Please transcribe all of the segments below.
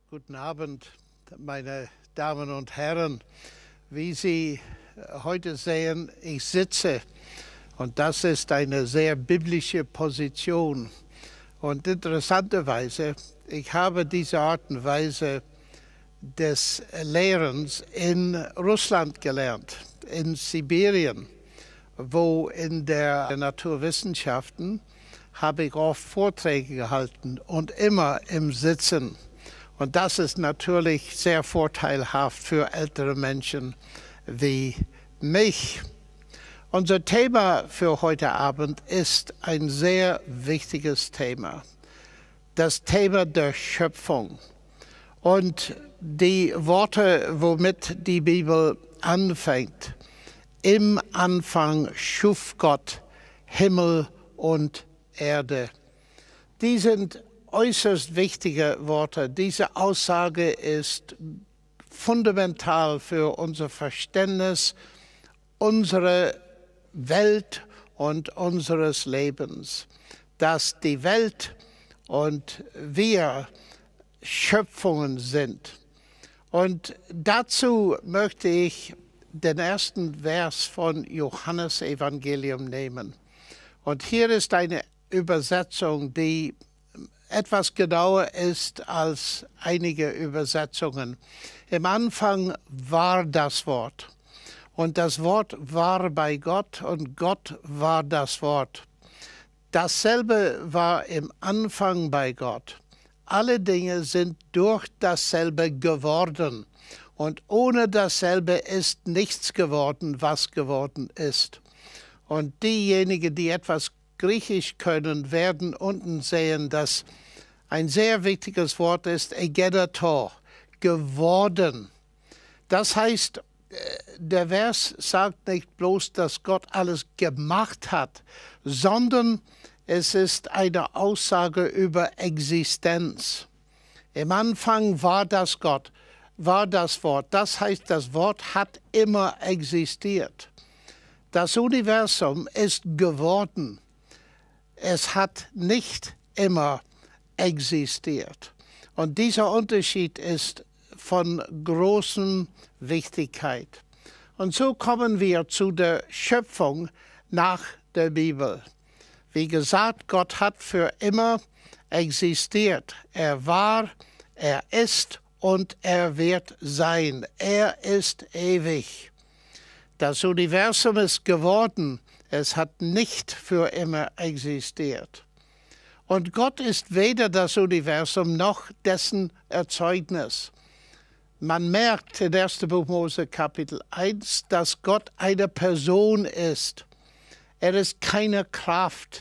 Guten Abend, meine Damen und Herren. Wie Sie heute sehen, ich sitze und das ist eine sehr biblische Position. Und interessanterweise, ich habe diese Art und Weise des Lehrens in Russland gelernt, in Sibirien, wo in der Naturwissenschaften habe ich oft Vorträge gehalten und immer im Sitzen. Und das ist natürlich sehr vorteilhaft für ältere Menschen wie mich. Unser Thema für heute Abend ist ein sehr wichtiges Thema. Das Thema der Schöpfung. Und die Worte, womit die Bibel anfängt. Im Anfang schuf Gott Himmel und Erde. Die sind äußerst wichtige Worte. Diese Aussage ist fundamental für unser Verständnis unserer Welt und unseres Lebens, dass die Welt und wir Schöpfungen sind. Und dazu möchte ich den ersten Vers von Johannes Evangelium nehmen. Und hier ist eine Übersetzung, die etwas genauer ist als einige Übersetzungen. Im Anfang war das Wort. Und das Wort war bei Gott und Gott war das Wort. Dasselbe war im Anfang bei Gott. Alle Dinge sind durch dasselbe geworden. Und ohne dasselbe ist nichts geworden, was geworden ist. Und diejenigen, die etwas Griechisch können, werden unten sehen, dass ein sehr wichtiges Wort ist, egeneto, geworden. Das heißt, der Vers sagt nicht bloß, dass Gott alles gemacht hat, sondern es ist eine Aussage über Existenz. Im Anfang war das Gott, war das Wort. Das heißt, das Wort hat immer existiert. Das Universum ist geworden. Es hat nicht immer existiert. Und dieser Unterschied ist von großer Wichtigkeit. Und so kommen wir zu der Schöpfung nach der Bibel. Wie gesagt, Gott hat für immer existiert. Er war, er ist und er wird sein. Er ist ewig. Das Universum ist geworden. Es hat nicht für immer existiert. Und Gott ist weder das Universum noch dessen Erzeugnis. Man merkt in 1. Buch Mose Kapitel 1, dass Gott eine Person ist. Er ist keine Kraft.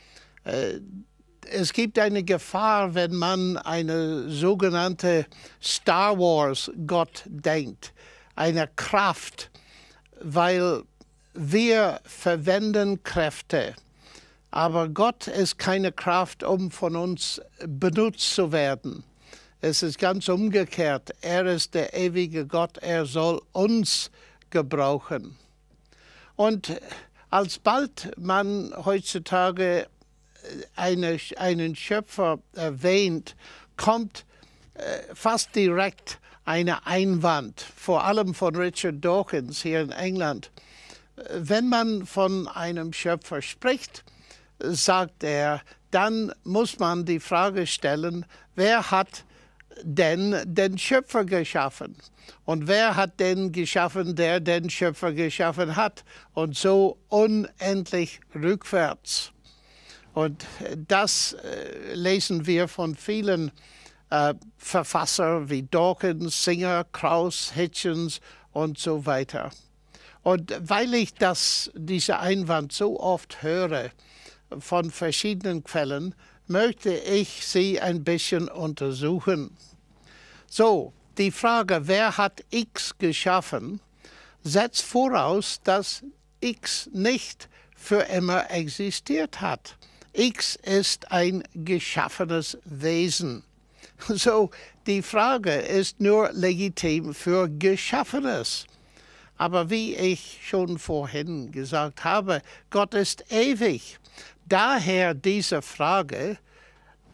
Es gibt eine Gefahr, wenn man eine sogenannte Star Wars Gott denkt. Eine Kraft, weil wir verwenden Kräfte, aber Gott ist keine Kraft, um von uns benutzt zu werden. Es ist ganz umgekehrt. Er ist der ewige Gott, er soll uns gebrauchen. Und alsbald man heutzutage einen Schöpfer erwähnt, kommt fast direkt ein Einwand, vor allem von Richard Dawkins hier in England. Wenn man von einem Schöpfer spricht, sagt er, dann muss man die Frage stellen, wer hat denn den Schöpfer geschaffen? Und wer hat den geschaffen, der den Schöpfer geschaffen hat? Und so unendlich rückwärts. Und das lesen wir von vielen Verfassern wie Dawkins, Singer, Krauss, Hitchens und so weiter. Und weil ich diese Einwand so oft höre von verschiedenen Quellen, möchte ich sie ein bisschen untersuchen. So, die Frage, wer hat X geschaffen, setzt voraus, dass X nicht für immer existiert hat. X ist ein geschaffenes Wesen. So, die Frage ist nur legitim für Geschaffenes. Aber wie ich schon vorhin gesagt habe, Gott ist ewig. Daher diese Frage,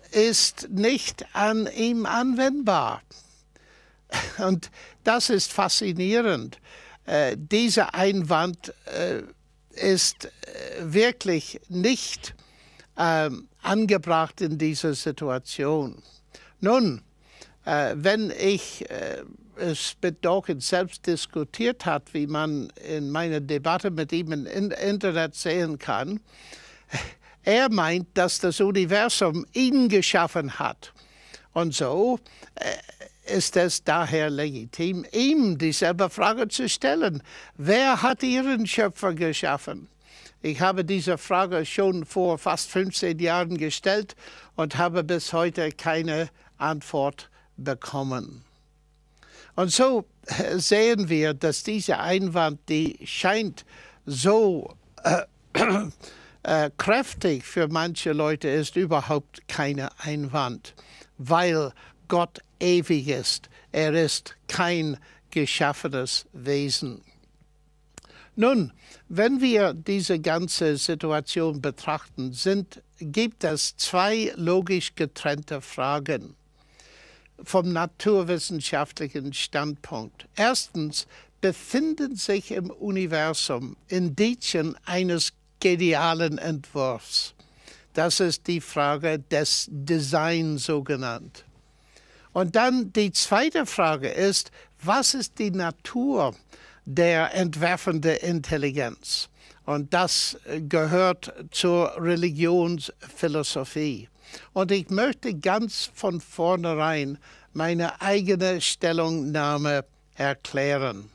ist nicht an ihm anwendbar. Und das ist faszinierend. Dieser Einwand ist wirklich nicht angebracht in dieser Situation. Nun, wenn ich es mit Dawkins selbst diskutiert hat, wie man in meiner Debatte mit ihm im Internet sehen kann, er meint, dass das Universum ihn geschaffen hat. Und so ist es daher legitim, ihm dieselbe Frage zu stellen. Wer hat Ihren Schöpfer geschaffen? Ich habe diese Frage schon vor fast 15 Jahren gestellt und habe bis heute keine Antwort bekommen. Und so sehen wir, dass dieser Einwand, die scheint so kräftig für manche Leute ist, überhaupt kein Einwand, weil Gott ewig ist. Er ist kein geschaffenes Wesen. Nun, wenn wir diese ganze Situation betrachten, gibt es zwei logisch getrennte Fragen vom naturwissenschaftlichen Standpunkt. Erstens, befinden sich im Universum Indizien eines genialen Entwurfs? Das ist die Frage des Designs so genannt. Und dann die zweite Frage ist, was ist die Natur der entwerfenden Intelligenz? Und das gehört zur Religionsphilosophie. Und ich möchte ganz von vornherein meine eigene Stellungnahme erklären.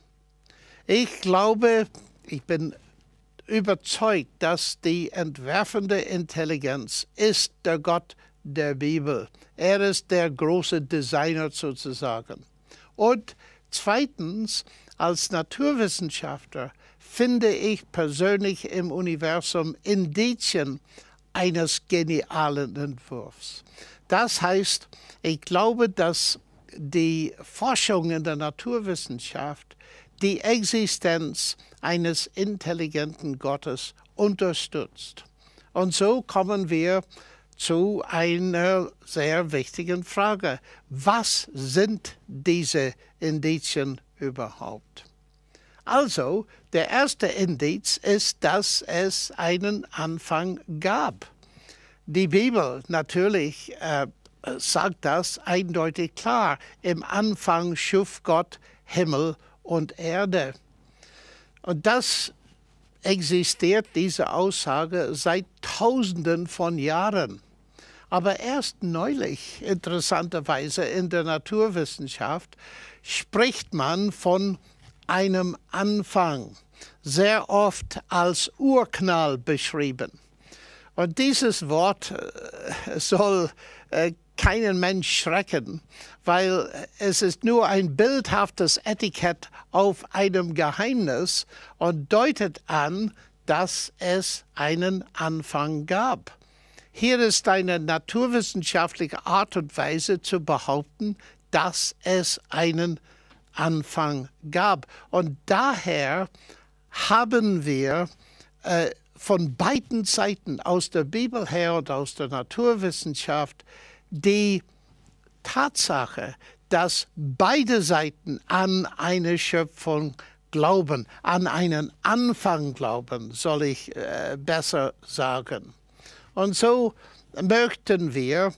Ich glaube, ich bin überzeugt, dass die entwerfende Intelligenz ist der Gott der Bibel. Er ist der große Designer sozusagen. Und zweitens, als Naturwissenschaftler finde ich persönlich im Universum Indizien eines genialen Entwurfs. Das heißt, ich glaube, dass die Forschung in der Naturwissenschaft die Existenz eines intelligenten Gottes unterstützt. Und so kommen wir zu einer sehr wichtigen Frage. Was sind diese Indizien überhaupt? Also, der erste Indiz ist, dass es einen Anfang gab. Die Bibel natürlich sagt das eindeutig klar. Im Anfang schuf Gott Himmel und Erde. Und das existiert, diese Aussage, seit Tausenden von Jahren. Aber erst neulich, interessanterweise in der Naturwissenschaft, spricht man von einem Anfang, sehr oft als Urknall beschrieben. Und dieses Wort soll keinen Mensch schrecken, weil es ist nur ein bildhaftes Etikett auf einem Geheimnis und deutet an, dass es einen Anfang gab. Hier ist eine naturwissenschaftliche Art und Weise zu behaupten, dass es einen Anfang gab. Und daher haben wir von beiden Seiten, aus der Bibel her und aus der Naturwissenschaft, die Tatsache, dass beide Seiten an eine Schöpfung glauben, an einen Anfang glauben, soll ich besser sagen. Und so möchten wir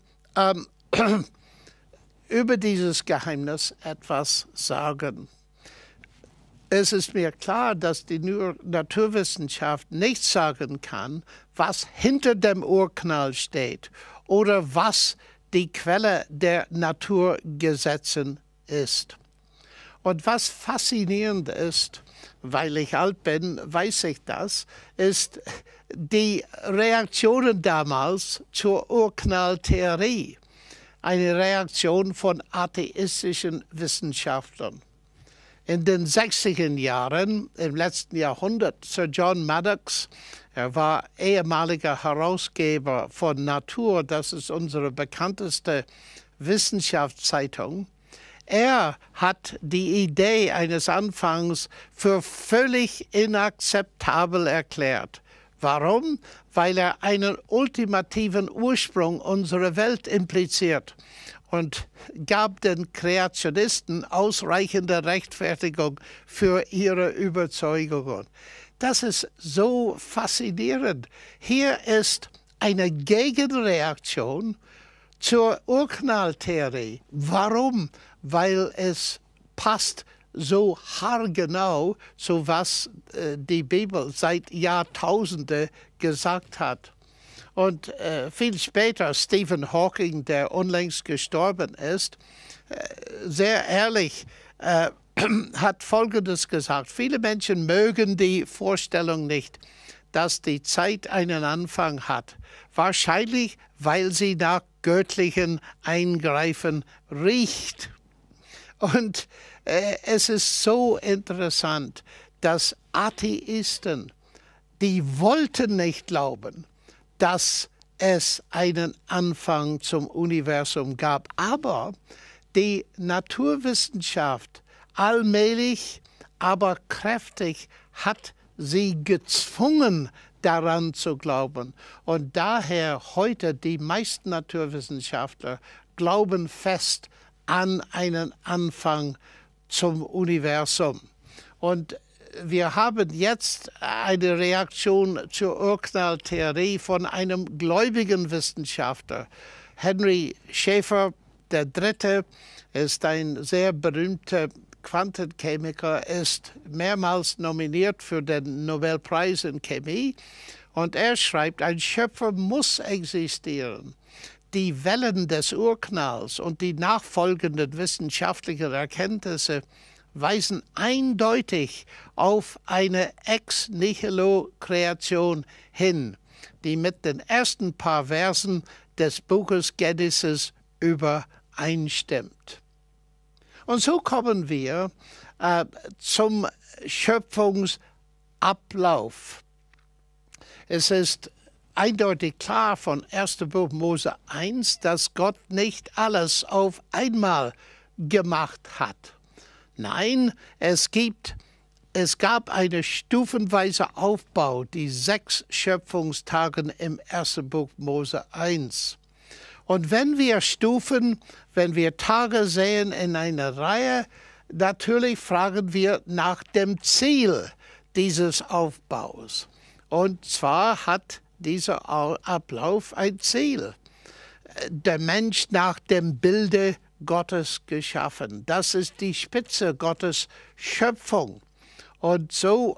über dieses Geheimnis etwas sagen. Es ist mir klar, dass die Naturwissenschaft nicht sagen kann, was hinter dem Urknall steht oder was die Quelle der Naturgesetze ist. Und was faszinierend ist, weil ich alt bin, weiß ich das, ist die Reaktionen damals zur Urknalltheorie. Eine Reaktion von atheistischen Wissenschaftlern. In den 60er Jahren, im letzten Jahrhundert, Sir John Maddox, er war ehemaliger Herausgeber von Natur, das ist unsere bekannteste Wissenschaftszeitung. Er hat die Idee eines Anfangs für völlig inakzeptabel erklärt, Warum? Weil er einen ultimativen Ursprung unserer Welt impliziert und gab den Kreationisten ausreichende Rechtfertigung für ihre Überzeugungen. Das ist so faszinierend. Hier ist eine Gegenreaktion zur Urknalltheorie. Warum? Weil es passt so haargenau zu was die Bibel seit Jahrtausenden gesagt hat. Und viel später Stephen Hawking, der unlängst gestorben ist, sehr ehrlich hat Folgendes gesagt: Viele Menschen mögen die Vorstellung nicht, dass die Zeit einen Anfang hat. Wahrscheinlich, weil sie nach göttlichen Eingreifen riecht. Und es ist so interessant, dass Atheisten, die wollten nicht glauben, dass es einen Anfang zum Universum gab. Aber die Naturwissenschaft allmählich, aber kräftig hat sie gezwungen, daran zu glauben. Und daher heute die meisten Naturwissenschaftler glauben fest an einen Anfang zum Universum. Und wir haben jetzt eine Reaktion zur Urknalltheorie von einem gläubigen Wissenschaftler. Henry Schaefer III. Ist ein sehr berühmter Quantenchemiker, ist mehrmals nominiert für den Nobelpreis in Chemie. Und er schreibt, ein Schöpfer muss existieren. Die Wellen des Urknalls und die nachfolgenden wissenschaftlichen Erkenntnisse weisen eindeutig auf eine Ex-Nihilo-Kreation hin, die mit den ersten paar Versen des Buches Genesis übereinstimmt. Und so kommen wir zum Schöpfungsablauf. Es ist eindeutig klar von 1. Buch Mose 1, dass Gott nicht alles auf einmal gemacht hat. Nein, es gab einen stufenweisen Aufbau, die 6 Schöpfungstage im 1. Buch Mose 1. Und wenn wir Tage sehen in einer Reihe, natürlich fragen wir nach dem Ziel dieses Aufbaus. Und zwar hat dieser Ablauf ein Ziel. Der Mensch nach dem Bilde Gottes geschaffen. Das ist die Spitze Gottes Schöpfung. Und so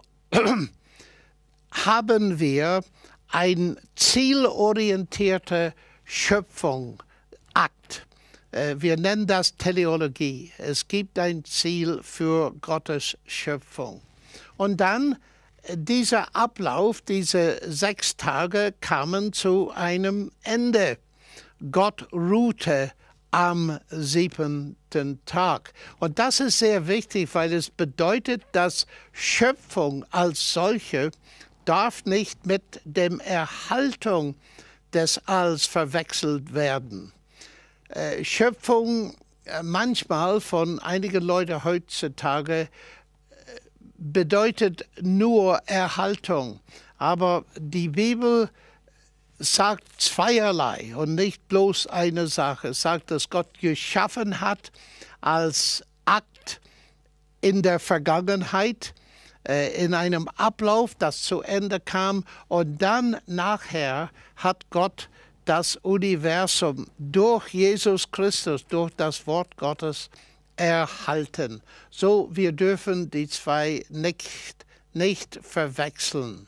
haben wir ein zielorientierter Schöpfung, Akt. Wir nennen das Teleologie. Es gibt ein Ziel für Gottes Schöpfung. Und dann dieser Ablauf, diese 6 Tage kamen zu einem Ende. Gott ruhte am 7. Tag. Und das ist sehr wichtig, weil es bedeutet, dass Schöpfung als solche darf nicht mit der Erhaltung des Alls verwechselt werden. Schöpfung manchmal von einigen Leuten heutzutage bedeutet nur Erhaltung. Aber die Bibel sagt zweierlei und nicht bloß eine Sache. Es sagt, dass Gott geschaffen hat als Akt in der Vergangenheit, in einem Ablauf, das zu Ende kam. Und dann nachher hat Gott das Universum durch Jesus Christus, durch das Wort Gottes erhalten. So, wir dürfen die zwei nicht verwechseln.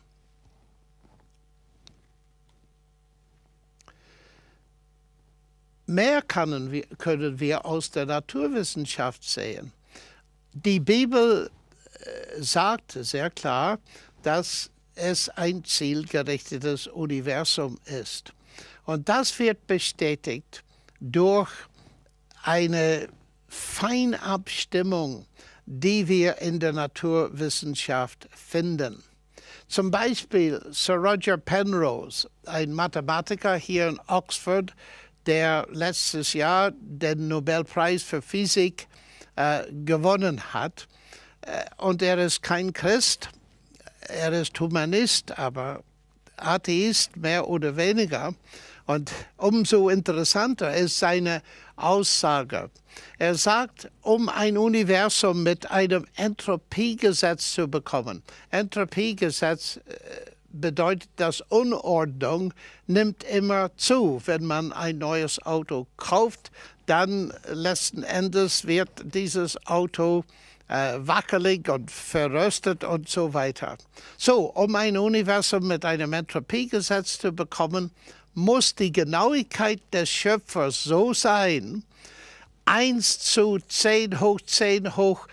Mehr können wir aus der Naturwissenschaft sehen. Die Bibel sagt sehr klar, dass es ein zielgerichtetes Universum ist. Und das wird bestätigt durch eine Feinabstimmung, die wir in der Naturwissenschaft finden. Zum Beispiel Sir Roger Penrose, ein Mathematiker hier in Oxford, der letztes Jahr den Nobelpreis für Physik gewonnen hat. Und er ist kein Christ, er ist Humanist, aber Atheist, mehr oder weniger. Und umso interessanter ist seine Aussage. Er sagt, um ein Universum mit einem Entropiegesetz zu bekommen. Entropiegesetz bedeutet, dass Unordnung nimmt immer zu. Wenn man ein neues Auto kauft, dann letzten Endes wird dieses Auto wackelig und verrostet und so weiter. So, um ein Universum mit einem Entropiegesetz zu bekommen, muss die Genauigkeit des Schöpfers so sein, 1 zu 10 hoch 10 hoch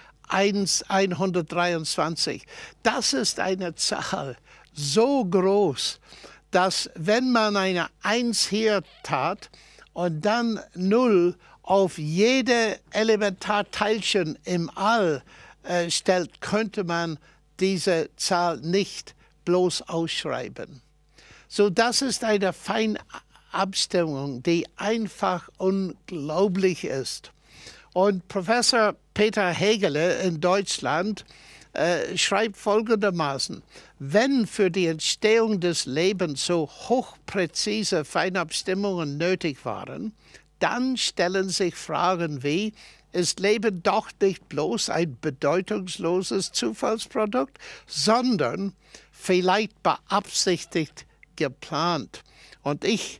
123. Das ist eine Zahl so groß, dass wenn man eine 1 hier tat und dann 0 auf jede Elementarteilchen im All stellt, könnte man diese Zahl nicht bloß ausschreiben. So, das ist eine Feinabstimmung, die einfach unglaublich ist. Und Professor Peter Hegele in Deutschland schreibt folgendermaßen: Wenn für die Entstehung des Lebens so hochpräzise Feinabstimmungen nötig waren, dann stellen sich Fragen wie: Ist Leben doch nicht bloß ein bedeutungsloses Zufallsprodukt, sondern vielleicht beabsichtigt geplant? Und ich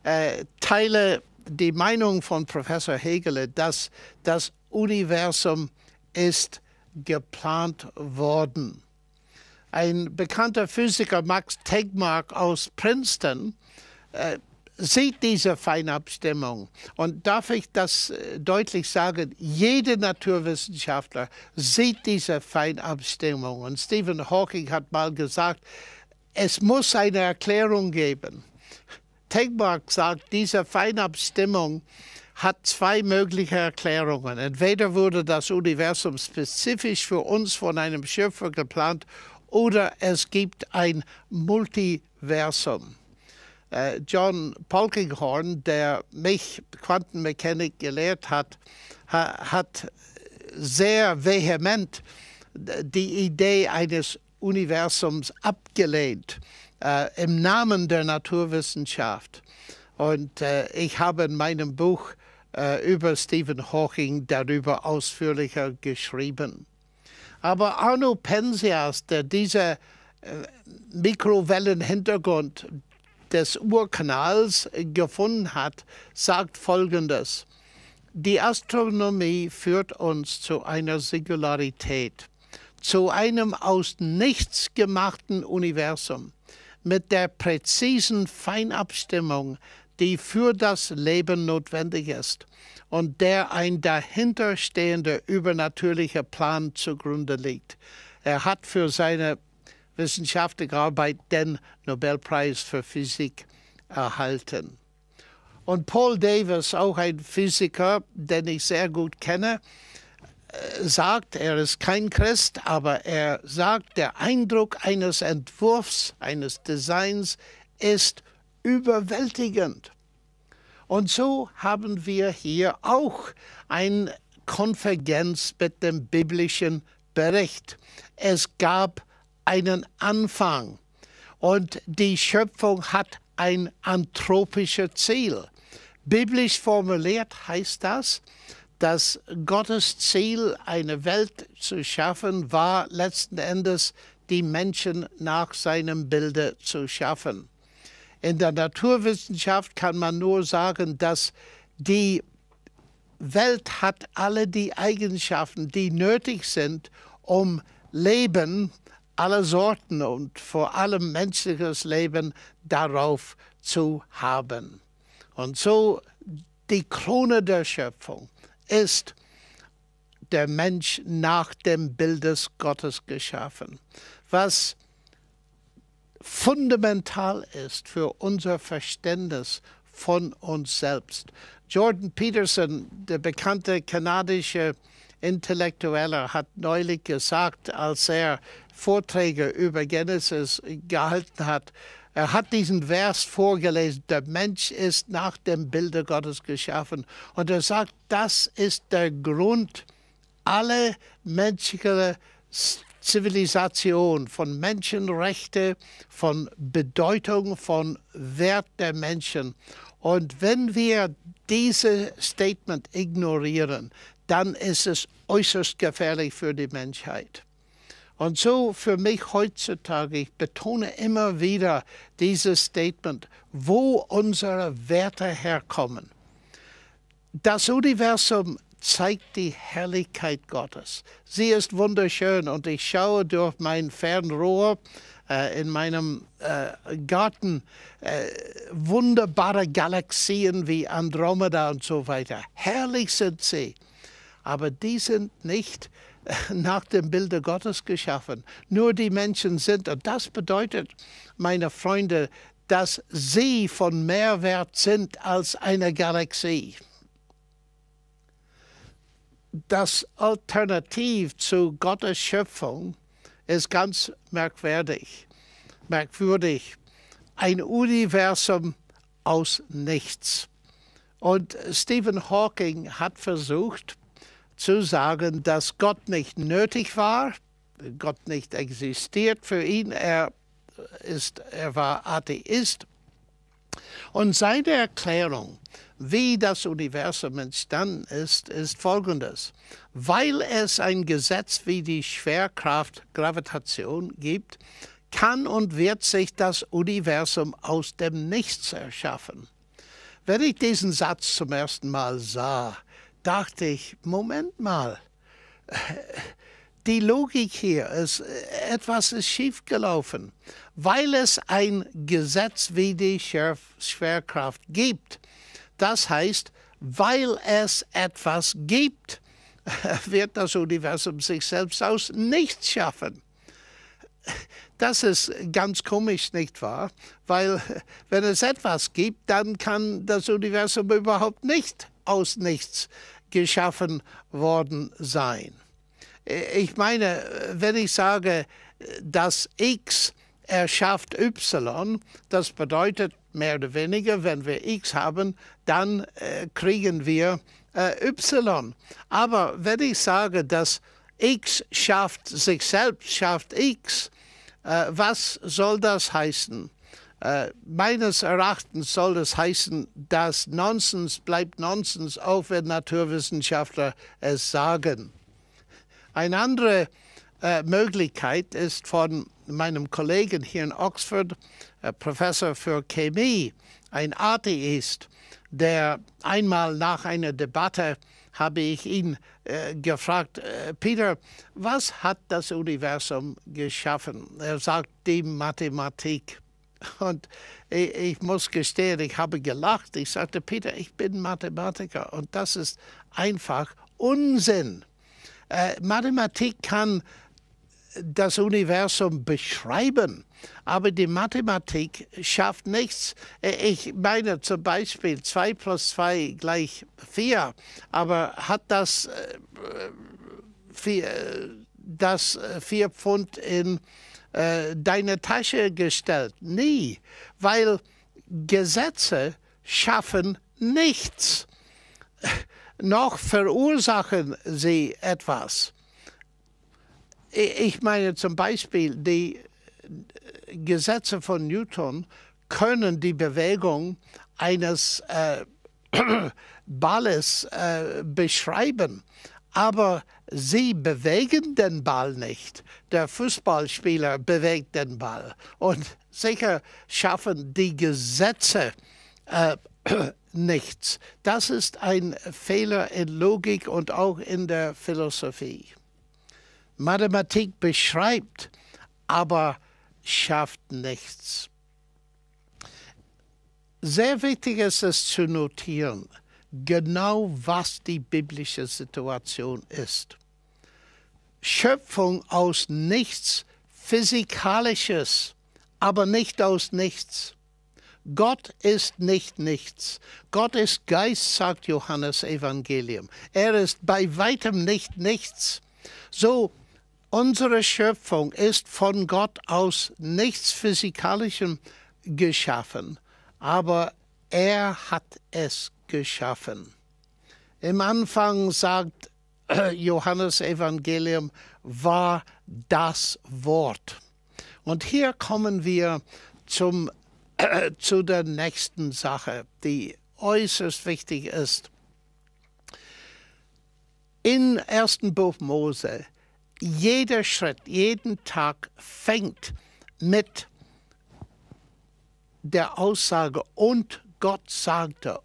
teile die Meinung von Professor Hegele, dass das Universum ist geplant worden. Ein bekannter Physiker, Max Tegmark aus Princeton, sieht diese Feinabstimmung. Und darf ich das deutlich sagen, jeder Naturwissenschaftler sieht diese Feinabstimmung. Und Stephen Hawking hat mal gesagt, es muss eine Erklärung geben. Tegmark sagt, diese Feinabstimmung hat 2 mögliche Erklärungen. Entweder wurde das Universum spezifisch für uns von einem Schöpfer geplant, oder es gibt ein Multiversum. John Polkinghorne, der mich Quantenmechanik gelehrt hat, hat sehr vehement die Idee eines Universums abgelehnt, im Namen der Naturwissenschaft. Und ich habe in meinem Buch über Stephen Hawking darüber ausführlicher geschrieben. Aber Arno Penzias, der diese Mikrowellenhintergrund des Urkanals gefunden hat, sagt Folgendes: Die Astronomie führt uns zu einer Singularität, zu einem aus nichts gemachten Universum mit der präzisen Feinabstimmung, die für das Leben notwendig ist und der ein dahinterstehender übernatürlicher Plan zugrunde liegt. Er hat für seine wissenschaftliche Arbeit den Nobelpreis für Physik erhalten. Und Paul Davies, auch ein Physiker, den ich sehr gut kenne, sagt, er ist kein Christ, aber er sagt, der Eindruck eines Entwurfs, eines Designs ist überwältigend. Und so haben wir hier auch eine Konvergenz mit dem biblischen Bericht. Es gab einen Anfang und die Schöpfung hat ein anthropisches Ziel. Biblisch formuliert heißt das, dass Gottes Ziel, eine Welt zu schaffen, war letzten Endes, die Menschen nach seinem Bilde zu schaffen. In der Naturwissenschaft kann man nur sagen, dass die Welt hat alle die Eigenschaften, die nötig sind, um Leben aller Sorten und vor allem menschliches Leben darauf zu haben. Und so die Krone der Schöpfung ist der Mensch nach dem Bild des Gottes geschaffen, was fundamental ist für unser Verständnis von uns selbst. Jordan Peterson, der bekannte kanadische Intellektuelle, hat neulich gesagt, als er Vorträge über Genesis gehalten hat, er hat diesen Vers vorgelesen, der Mensch ist nach dem Bilde Gottes geschaffen. Und er sagt, das ist der Grund aller menschlichen Zivilisation, von Menschenrechte, von Bedeutung, von Wert der Menschen. Und wenn wir dieses Statement ignorieren, dann ist es äußerst gefährlich für die Menschheit. Und so für mich heutzutage, ich betone immer wieder dieses Statement, wo unsere Werte herkommen. Das Universum zeigt die Herrlichkeit Gottes. Sie ist wunderschön und ich schaue durch mein Fernrohr in meinem Garten wunderbare Galaxien wie Andromeda und so weiter. Herrlich sind sie, aber die sind nicht nach dem Bilde Gottes geschaffen. Nur die Menschen sind, und das bedeutet, meine Freunde, dass sie von mehr Wert sind als eine Galaxie. Das Alternativ zu Gottes Schöpfung ist ganz merkwürdig. Ein Universum aus nichts. Und Stephen Hawking hat versucht zu sagen, dass Gott nicht nötig war, Gott nicht existiert für ihn, er war Atheist. Und seine Erklärung, wie das Universum entstanden ist, ist folgendes. Weil es ein Gesetz wie die Schwerkraft, Gravitation gibt, kann und wird sich das Universum aus dem Nichts erschaffen. Wenn ich diesen Satz zum ersten Mal sah, dachte ich, Moment mal, die Logik hier ist, etwas ist schiefgelaufen. Weil es ein Gesetz wie die Schwerkraft gibt, das heißt, weil es etwas gibt, wird das Universum sich selbst aus nichts schaffen. Das ist ganz komisch, nicht wahr? Weil wenn es etwas gibt, dann kann das Universum überhaupt nicht aus nichts geschaffen worden sein. Ich meine, wenn ich sage, dass X erschafft Y, das bedeutet mehr oder weniger, wenn wir X haben, dann kriegen wir Y. Aber wenn ich sage, dass X schafft sich selbst, schafft X, was soll das heißen? Meines Erachtens soll es heißen, dass Nonsens bleibt Nonsens, auch wenn Naturwissenschaftler es sagen. Eine andere Möglichkeit ist von meinem Kollegen hier in Oxford, Professor für Chemie, ein Atheist, der einmal nach einer Debatte habe ich ihn gefragt, Peter, was hat das Universum geschaffen? Er sagt, die Mathematik. Und ich muss gestehen, ich habe gelacht. Ich sagte, Peter, ich bin Mathematiker und das ist einfach Unsinn. Mathematik kann das Universum beschreiben, aber die Mathematik schafft nichts. Ich meine zum Beispiel 2 + 2 = 4, aber hat das 4 Pfund in deine Tasche gestellt? Nie, weil Gesetze schaffen nichts. Noch verursachen sie etwas. Ich meine zum Beispiel, die Gesetze von Newton können die Bewegung eines Balles beschreiben, aber sie bewegen den Ball nicht. Der Fußballspieler bewegt den Ball. Und sicher schaffen die Gesetze nichts. Das ist ein Fehler in Logik und auch in der Philosophie. Mathematik beschreibt, aber schafft nichts. Sehr wichtig ist es zu notieren, genau was die biblische Situation ist. Schöpfung aus nichts, Physikalisches, aber nicht aus nichts. Gott ist nicht nichts. Gott ist Geist, sagt Johannes Evangelium. Er ist bei weitem nicht nichts. So, unsere Schöpfung ist von Gott aus nichts Physikalischem geschaffen, aber er hat es geschaffen. Im Anfang sagt Johannesevangelium war das Wort. Und hier kommen wir zu der nächsten Sache, die äußerst wichtig ist. Im ersten Buch Mose, jeder Schritt, jeden Tag fängt mit der Aussage, und Gott sagte,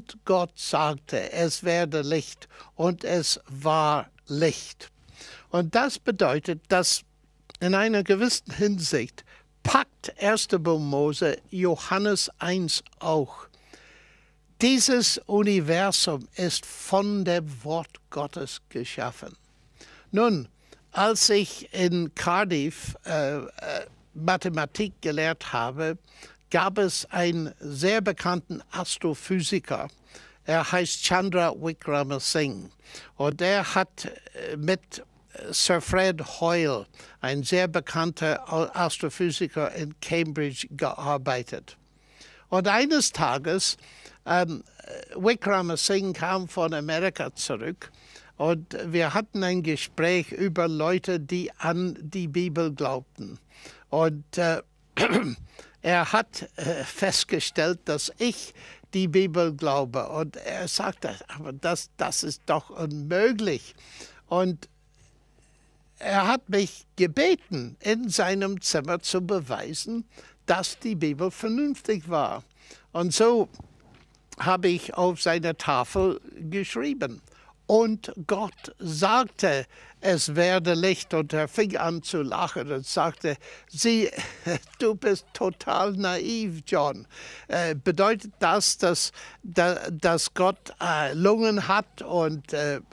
es werde Licht, und es war Licht. Und das bedeutet, dass in einer gewissen Hinsicht packt 1. Buch Mose Johannes 1 auch. Dieses Universum ist von dem Wort Gottes geschaffen. Nun, als ich in Cardiff Mathematik gelehrt habe, gab es einen sehr bekannten Astrophysiker. Er heißt Chandra Wickramasinghe. Und er hat mit Sir Fred Hoyle, ein sehr bekannter Astrophysiker in Cambridge, gearbeitet. Und eines Tages Wickramasinghe kam von Amerika zurück und wir hatten ein Gespräch über Leute, die an die Bibel glaubten. Und er hat festgestellt, dass ich die Bibel glaube. Und er sagte, aber das ist doch unmöglich. Und er hat mich gebeten, in seinem Zimmer zu beweisen, dass die Bibel vernünftig war. Und so habe ich auf seiner Tafel geschrieben. Und Gott sagte, es werde Licht. Und er fing an zu lachen und sagte, du bist total naiv, John. Bedeutet das, dass Gott Lungen hat und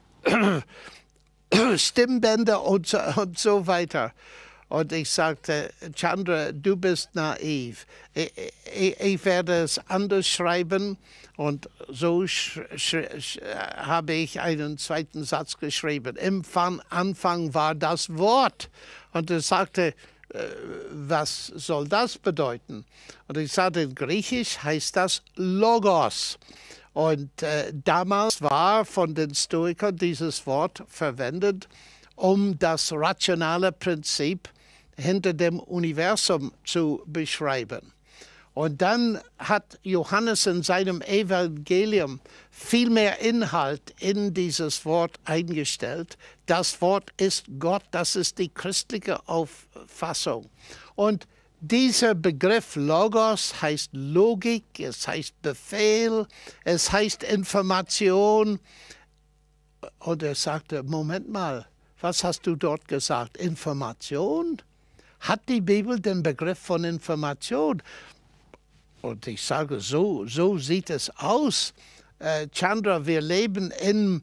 Stimmbänder und so weiter? Und ich sagte, Chandra, du bist naiv. Ich werde es anders schreiben. Und so habe ich einen zweiten Satz geschrieben. Im Anfang war das Wort. Und er sagte, was soll das bedeuten? Und ich sagte, in Griechisch heißt das Logos. Und damals war von den Stoikern dieses Wort verwendet, um das rationale Prinzip hinter dem Universum zu beschreiben. Und dann hat Johannes in seinem Evangelium viel mehr Inhalt in dieses Wort eingestellt. Das Wort ist Gott, das ist die christliche Auffassung. Und dieser Begriff Logos heißt Logik, es heißt Befehl, es heißt Information. Und er sagte, Moment mal, was hast du dort gesagt? Information? Hat die Bibel den Begriff von Information? Und ich sage, so sieht es aus. Chandra, wir leben im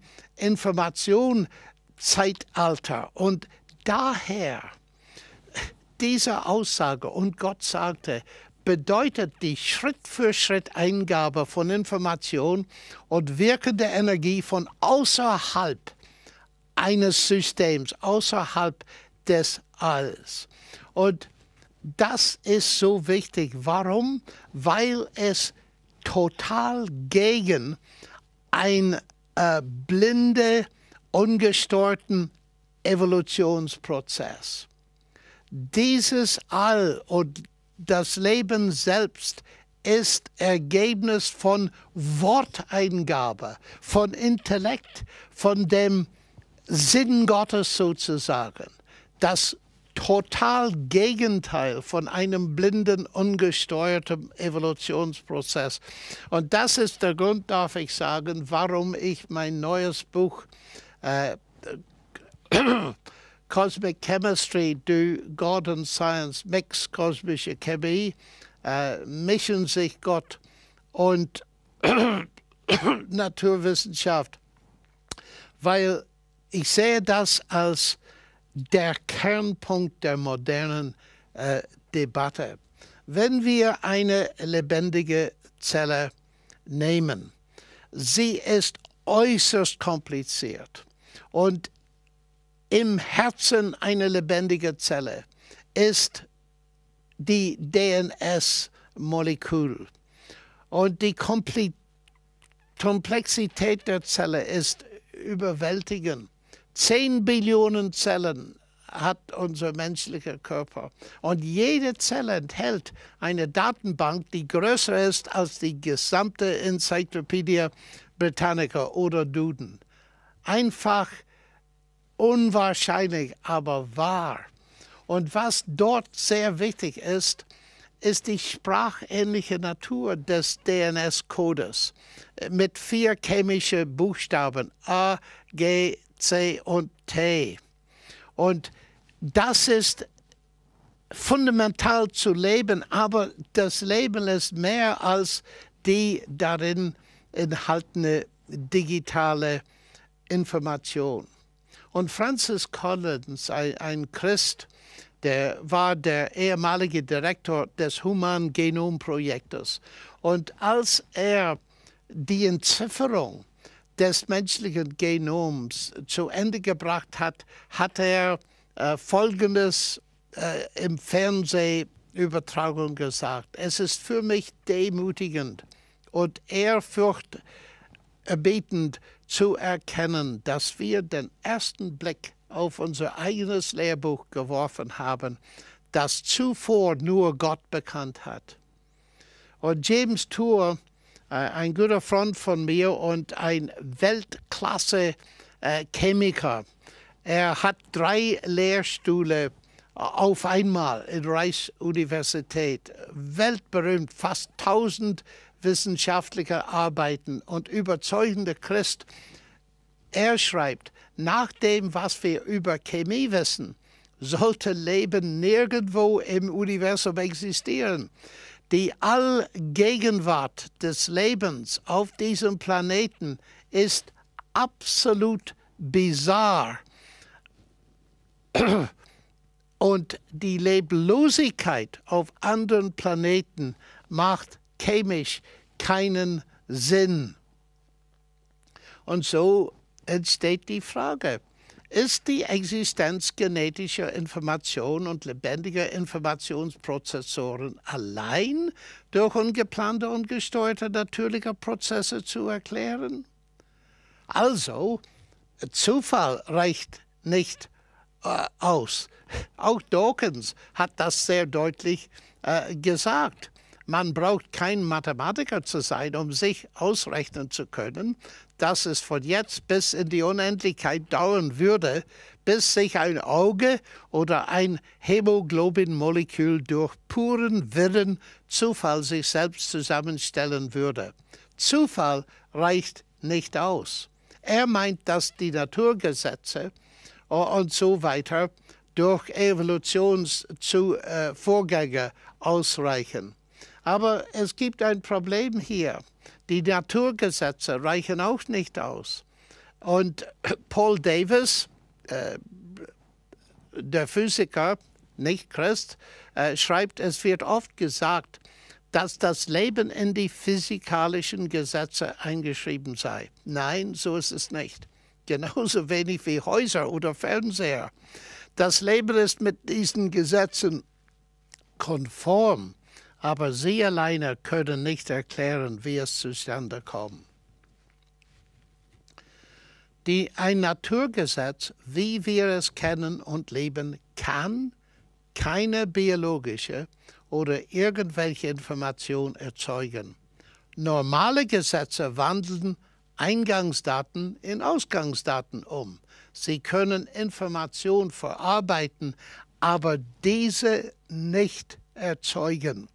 Informationszeitalter. Und daher, diese Aussage, und Gott sagte, bedeutet die Schritt-für-Schritt-Eingabe von Information und wirkende Energie von außerhalb eines Systems, außerhalb des Alls. Und das ist so wichtig. Warum? Weil es total gegen einen blinde, ungesteuerten Evolutionsprozess. Dieses All und das Leben selbst ist Ergebnis von Worteingabe, von Intellekt, von dem Sinn Gottes sozusagen. Das total Gegenteil von einem blinden, ungesteuerten Evolutionsprozess. Und das ist der Grund, darf ich sagen, warum ich mein neues Buch Cosmic Chemistry, do God and Science mix, kosmische Chemie, mischen sich Gott und Naturwissenschaft, weil ich sehe das als der Kernpunkt der modernen Debatte. Wenn wir eine lebendige Zelle nehmen, sie ist äußerst kompliziert und im Herzen einer lebendigen Zelle ist die DNS-Molekül. Und die Komplexität der Zelle ist überwältigend. 10 Billionen Zellen hat unser menschlicher Körper. Und jede Zelle enthält eine Datenbank, die größer ist als die gesamte Enzyklopädie Britannica oder Duden. Einfach unwahrscheinlich, aber wahr. Und was dort sehr wichtig ist, ist die sprachähnliche Natur des DNS-Codes mit 4 chemischen Buchstaben A, G, C und T. Und das ist fundamental zu leben, aber das Leben ist mehr als die darin enthaltene digitale Information. Und Francis Collins, ein Christ, der war der ehemalige Direktor des Human Genome Projektes. Und als er die Entzifferung des menschlichen Genoms zu Ende gebracht hat, hat er Folgendes im Fernsehübertragung gesagt: Es ist für mich demütigend und ehrfurchterbietend zu erkennen, dass wir den ersten Blick auf unser eigenes Lehrbuch geworfen haben, das zuvor nur Gott bekannt hat. Und James Tour, ein guter Freund von mir und ein Weltklasse-Chemiker, er hat 3 Lehrstühle auf einmal in Reichs-Universität, weltberühmt, fast 1000 wissenschaftliche Arbeiten und überzeugender Christ. Er schreibt, nach dem, was wir über Chemie wissen, sollte Leben nirgendwo im Universum existieren. Die Allgegenwart des Lebens auf diesem Planeten ist absolut bizarr. Und die Leblosigkeit auf anderen Planeten macht chemisch keinen Sinn. Und so entsteht die Frage, ist die Existenz genetischer Information und lebendiger Informationsprozessoren allein durch ungeplante und gesteuerte natürliche Prozesse zu erklären? Also, Zufall reicht nicht aus. Auch Dawkins hat das sehr deutlich gesagt. Man braucht kein Mathematiker zu sein, um sich ausrechnen zu können, dass es von jetzt bis in die Unendlichkeit dauern würde, bis sich ein Auge oder ein Hämoglobin-Molekül durch puren wirren Zufall sich selbst zusammenstellen würde. Zufall reicht nicht aus. Er meint, dass die Naturgesetze und so weiter durch Evolutionsvorgänge ausreichen. Aber es gibt ein Problem hier. Die Naturgesetze reichen auch nicht aus. Und Paul Davies, der Physiker, nicht Christ, schreibt, es wird oft gesagt, dass das Leben in die physikalischen Gesetze eingeschrieben sei. Nein, so ist es nicht. Genauso wenig wie Häuser oder Fernseher. Das Leben ist mit diesen Gesetzen konform, aber sie alleine können nicht erklären, wie es zustande kommt. Ein Naturgesetz, wie wir es kennen und leben, kann keine biologische oder irgendwelche Information erzeugen. Normale Gesetze wandeln Eingangsdaten in Ausgangsdaten um. Sie können Information verarbeiten, aber diese nicht erzeugen.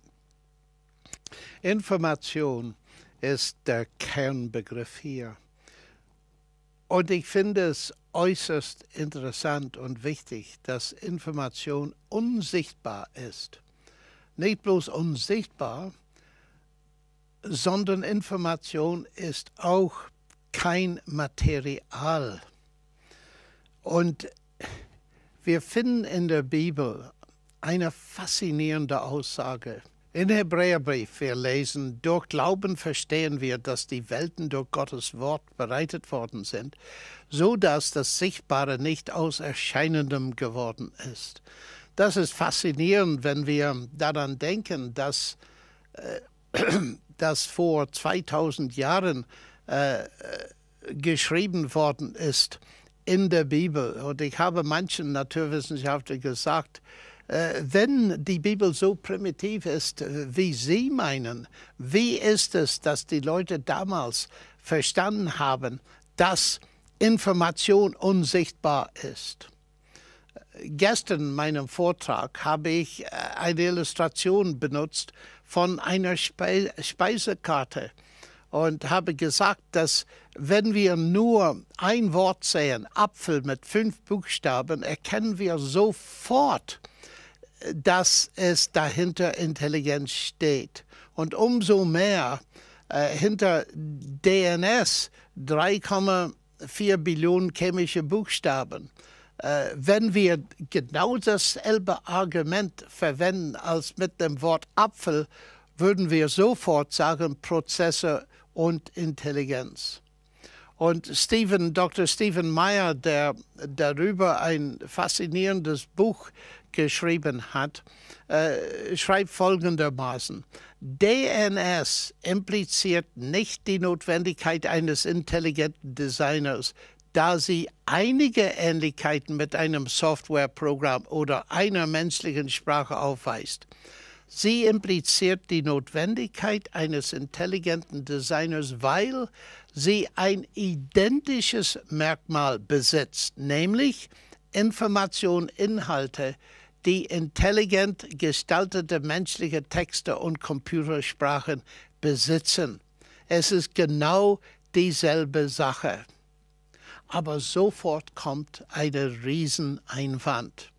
Information ist der Kernbegriff hier. Und ich finde es äußerst interessant und wichtig, dass Information unsichtbar ist. Nicht bloß unsichtbar, sondern Information ist auch kein Material. Und wir finden in der Bibel eine faszinierende Aussage. In Hebräerbrief wir lesen, durch Glauben verstehen wir, dass die Welten durch Gottes Wort bereitet worden sind, so dass das Sichtbare nicht aus Erscheinendem geworden ist. Das ist faszinierend, wenn wir daran denken, dass das vor 2000 Jahren geschrieben worden ist in der Bibel. Und ich habe manchen Naturwissenschaftlern gesagt, wenn die Bibel so primitiv ist, wie Sie meinen, wie ist es, dass die Leute damals verstanden haben, dass Information unsichtbar ist? Gestern in meinem Vortrag habe ich eine Illustration benutzt von einer Speisekarte und habe gesagt, dass wenn wir nur ein Wort sehen, Apfel mit 5 Buchstaben, erkennen wir sofort, dass es dahinter Intelligenz steht. Und umso mehr hinter DNS 3,4 Billionen chemische Buchstaben. Wenn wir genau dasselbe Argument verwenden als mit dem Wort Apfel, würden wir sofort sagen Prozessor und Intelligenz. Und Dr. Stephen Meyer, der darüber ein faszinierendes Buch geschrieben hat, schreibt folgendermaßen: DNS impliziert nicht die Notwendigkeit eines intelligenten Designers, da sie einige Ähnlichkeiten mit einem Softwareprogramm oder einer menschlichen Sprache aufweist. Sie impliziert die Notwendigkeit eines intelligenten Designers, weil sie ein identisches Merkmal besitzt, nämlich Information, Inhalte, die intelligent gestaltete menschliche Texte und Computersprachen besitzen. Es ist genau dieselbe Sache. Aber sofort kommt ein Rieseneinwand.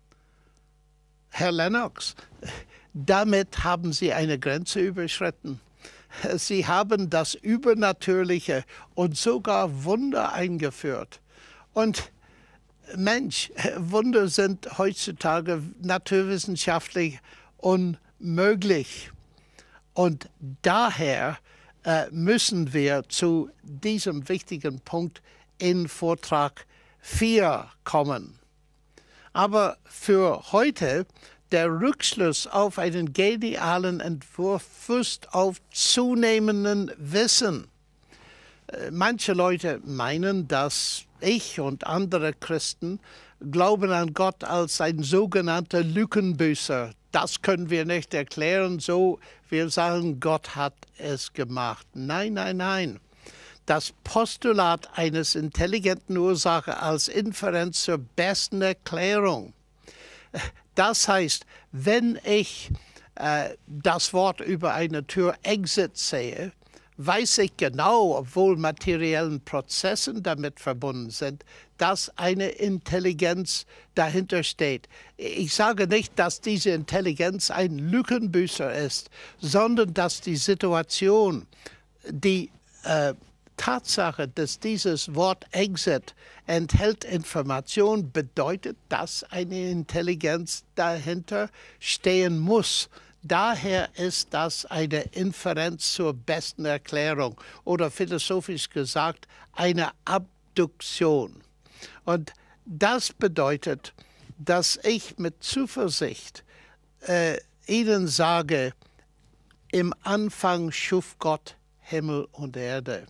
Herr Lennox, damit haben Sie eine Grenze überschritten. Sie haben das Übernatürliche und sogar Wunder eingeführt. Und Mensch, Wunder sind heutzutage naturwissenschaftlich unmöglich. Und daher müssen wir zu diesem wichtigen Punkt in Vortrag 4 kommen. Aber für heute, der Rückschluss auf einen genialen Entwurf fußt auf zunehmendem Wissen. Manche Leute meinen, dass ich und andere Christen glauben an Gott als ein sogenannter Lückenbüßer. Das können wir nicht erklären, so wir sagen, Gott hat es gemacht. Nein, nein, nein. Das Postulat eines intelligenten Ursache als Inferenz zur besten Erklärung. Das heißt, wenn ich das Wort über eine Tür Exit sehe, weiß ich genau, obwohl materiellen Prozessen damit verbunden sind, dass eine Intelligenz dahinter steht. Ich sage nicht, dass diese Intelligenz ein Lückenbüßer ist, sondern dass die Situation, die Tatsache, dass dieses Wort Exit enthält Information, bedeutet, dass eine Intelligenz dahinter stehen muss. Daher ist das eine Inferenz zur besten Erklärung oder philosophisch gesagt eine Abduktion. Und das bedeutet, dass ich mit Zuversicht Ihnen sage, im Anfang schuf Gott Himmel und Erde.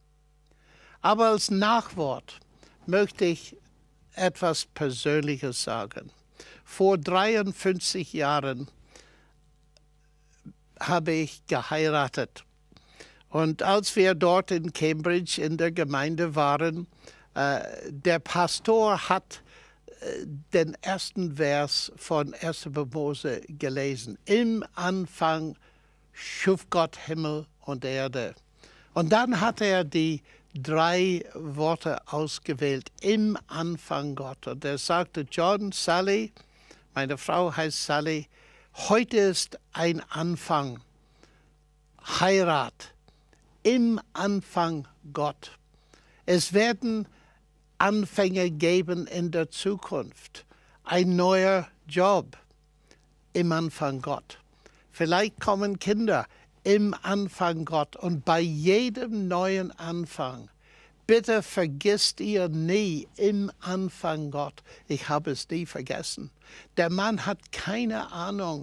Aber als Nachwort möchte ich etwas Persönliches sagen. Vor 53 Jahren habe ich geheiratet. Und als wir dort in Cambridge in der Gemeinde waren, der Pastor hat den ersten Vers von 1. Mose gelesen. Im Anfang schuf Gott Himmel und Erde. Und dann hat er die 3 Worte ausgewählt. Im Anfang Gott. Und er sagte, John, Sally, meine Frau heißt Sally, heute ist ein Anfang. Heirat. Im Anfang Gott. Es werden Anfänge geben in der Zukunft. Ein neuer Job. Im Anfang Gott. Vielleicht kommen Kinder. Im Anfang Gott. Und bei jedem neuen Anfang, bitte vergisst ihr nie, im Anfang Gott. Ich habe es nie vergessen. Der Mann hat keine Ahnung,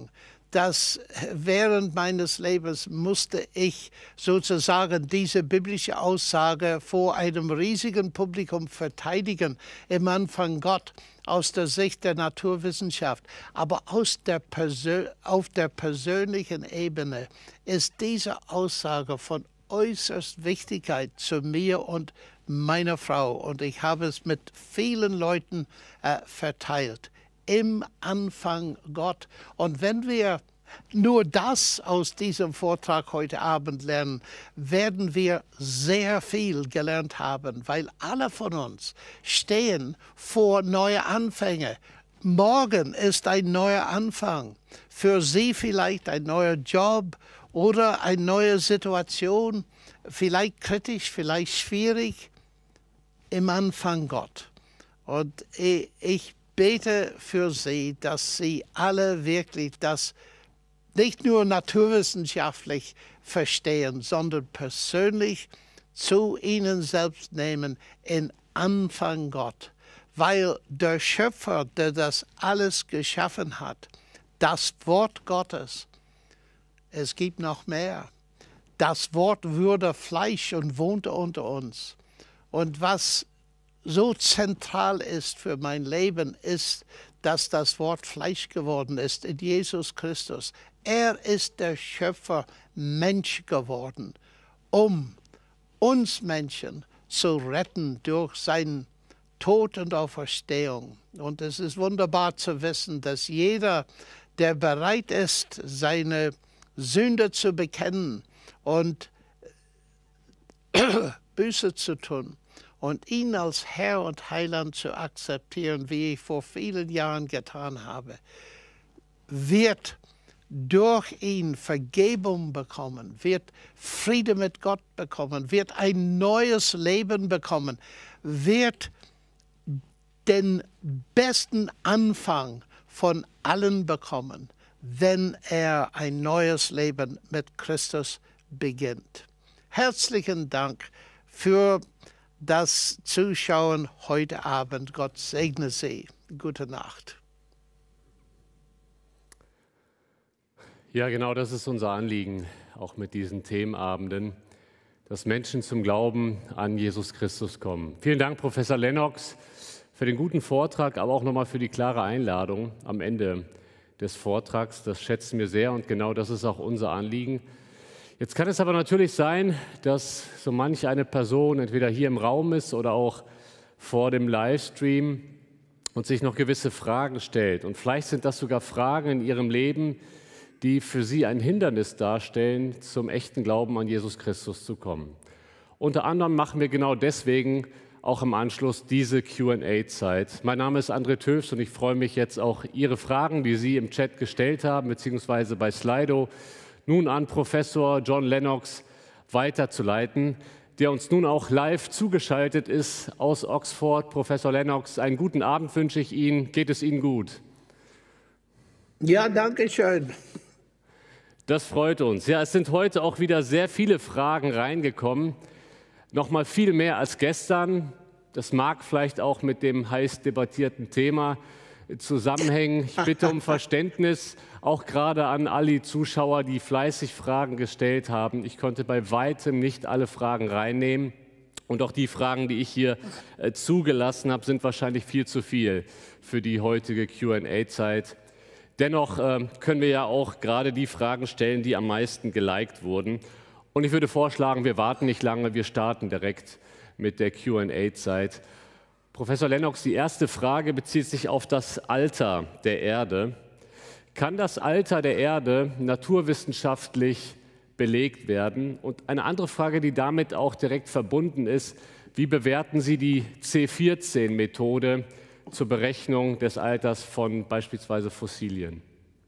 dass während meines Lebens musste ich sozusagen diese biblische Aussage vor einem riesigen Publikum verteidigen. Im Anfang Gott aus der Sicht der Naturwissenschaft. Aber auf der persönlichen Ebene ist diese Aussage von äußerst Wichtigkeit zu mir und meiner Frau. Und ich habe es mit vielen Leuten verteilt. Im Anfang Gott. Und wenn wir nur das aus diesem Vortrag heute Abend lernen, werden wir sehr viel gelernt haben, weil alle von uns stehen vor neue Anfänge. Morgen ist ein neuer Anfang. Für Sie vielleicht ein neuer Job oder eine neue Situation, vielleicht kritisch, vielleicht schwierig. Im Anfang Gott. Und ich bete für Sie, dass Sie alle wirklich das nicht nur naturwissenschaftlich verstehen, sondern persönlich zu Ihnen selbst nehmen in Anfang Gott. Weil der Schöpfer, der das alles geschaffen hat, das Wort Gottes, es gibt noch mehr. Das Wort wurde Fleisch und wohnte unter uns. Und was so zentral ist für mein Leben, ist, dass das Wort Fleisch geworden ist in Jesus Christus. Er ist der Schöpfer, Mensch geworden, um uns Menschen zu retten durch seinen Tod und Auferstehung. Und es ist wunderbar zu wissen, dass jeder, der bereit ist, seine Sünde zu bekennen und Buße zu tun und ihn als Herr und Heiland zu akzeptieren, wie ich vor vielen Jahren getan habe, wird durch ihn Vergebung bekommen, wird Friede mit Gott bekommen, wird ein neues Leben bekommen, wird den besten Anfang von allen bekommen, wenn er ein neues Leben mit Christus beginnt. Herzlichen Dank für das Zuschauen heute Abend. Gott segne Sie. Gute Nacht. Ja, genau, das ist unser Anliegen, auch mit diesen Themenabenden, dass Menschen zum Glauben an Jesus Christus kommen. Vielen Dank, Professor Lennox, für den guten Vortrag, aber auch nochmal für die klare Einladung am Ende des Vortrags. Das schätzen wir sehr und genau das ist auch unser Anliegen. Jetzt kann es aber natürlich sein, dass so manch eine Person entweder hier im Raum ist oder auch vor dem Livestream und sich noch gewisse Fragen stellt. Und vielleicht sind das sogar Fragen in ihrem Leben, die für sie ein Hindernis darstellen, zum echten Glauben an Jesus Christus zu kommen. Unter anderem machen wir genau deswegen auch im Anschluss diese Q&A-Zeit. Mein Name ist André Töfs und ich freue mich jetzt auch, Ihre Fragen, die Sie im Chat gestellt haben, beziehungsweise bei Slido, nun an Professor John Lennox weiterzuleiten, der uns nun auch live zugeschaltet ist aus Oxford. Professor Lennox, einen guten Abend wünsche ich Ihnen. Geht es Ihnen gut? Ja, danke schön. Das freut uns. Ja, es sind heute auch wieder sehr viele Fragen reingekommen. Nochmal viel mehr als gestern. Das mag vielleicht auch mit dem heiß debattierten Thema zusammenhängen. Ich bitte um Verständnis, auch gerade an alle Zuschauer, die fleißig Fragen gestellt haben. Ich konnte bei weitem nicht alle Fragen reinnehmen. Und auch die Fragen, die ich hier zugelassen habe, sind wahrscheinlich viel zu viel für die heutige Q&A-Zeit. Dennoch können wir ja auch gerade die Fragen stellen, die am meisten geliked wurden. Und ich würde vorschlagen, wir warten nicht lange, wir starten direkt mit der Q&A-Zeit. Professor Lennox, die erste Frage bezieht sich auf das Alter der Erde. Kann das Alter der Erde naturwissenschaftlich belegt werden? Und eine andere Frage, die damit auch direkt verbunden ist, wie bewerten Sie die C14-Methode zur Berechnung des Alters von beispielsweise Fossilien?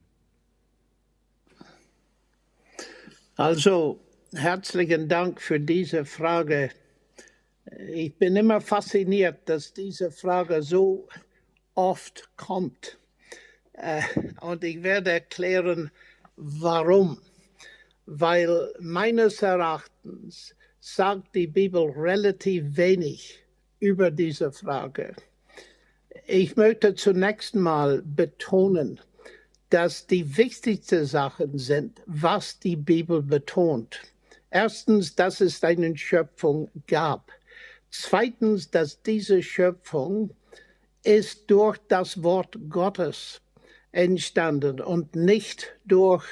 Also, herzlichen Dank für diese Frage. Ich bin immer fasziniert, dass diese Frage so oft kommt. Und ich werde erklären, warum. Weil meines Erachtens sagt die Bibel relativ wenig über diese Frage. Ich möchte zunächst mal betonen, dass die wichtigsten Sachen sind, was die Bibel betont. Erstens, dass es eine Schöpfung gab. Zweitens, dass diese Schöpfung ist durch das Wort Gottes entstanden und nicht durch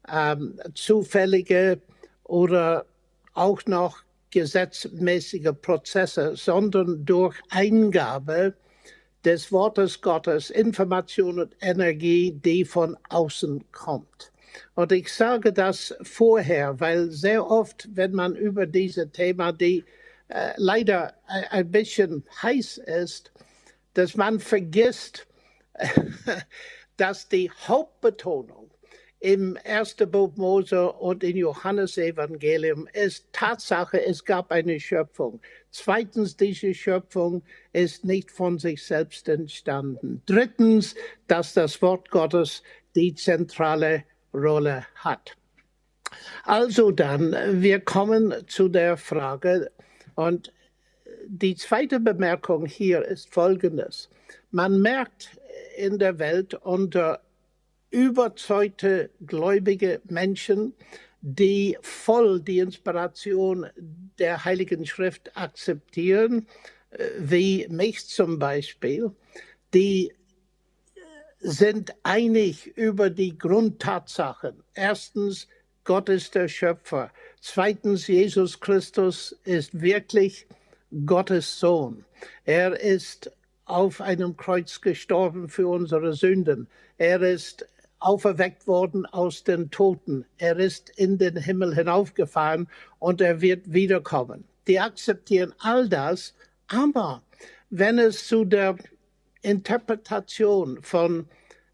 zufällige oder auch noch gesetzmäßige Prozesse, sondern durch Eingabe des Wortes Gottes, Information und Energie, die von außen kommt. Und ich sage das vorher, weil sehr oft, wenn man über dieses Thema, die leider ein bisschen heiß ist, dass man vergisst, dass die Hauptbetonung im 1. Buch Mose und im Johannesevangelium ist Tatsache, es gab eine Schöpfung. Zweitens, diese Schöpfung ist nicht von sich selbst entstanden. Drittens, dass das Wort Gottes die zentrale Rolle hat. Also dann, wir kommen zu der Frage, und die zweite Bemerkung hier ist folgendes. Man merkt in der Welt unter überzeugte gläubige Menschen, die voll die Inspiration der Heiligen Schrift akzeptieren, wie mich zum Beispiel, die sind einig über die Grundtatsachen. Erstens, Gott ist der Schöpfer. Zweitens, Jesus Christus ist wirklich Gottes Sohn. Er ist auf einem Kreuz gestorben für unsere Sünden. Er ist auferweckt worden aus den Toten. Er ist in den Himmel hinaufgefahren und er wird wiederkommen. Die akzeptieren all das, aber wenn es zu der Interpretation von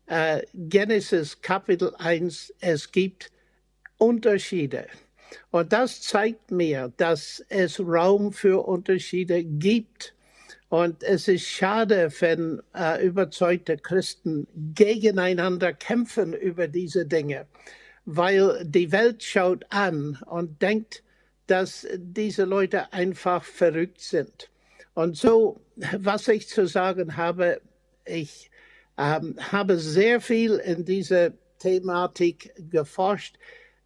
Genesis Kapitel 1, es gibt Unterschiede. Und das zeigt mir, dass es Raum für Unterschiede gibt. Und es ist schade, wenn überzeugte Christen gegeneinander kämpfen über diese Dinge, weil die Welt schaut an und denkt, dass diese Leute einfach verrückt sind. Und so, was ich zu sagen habe, ich habe sehr viel in diese Thematik geforscht,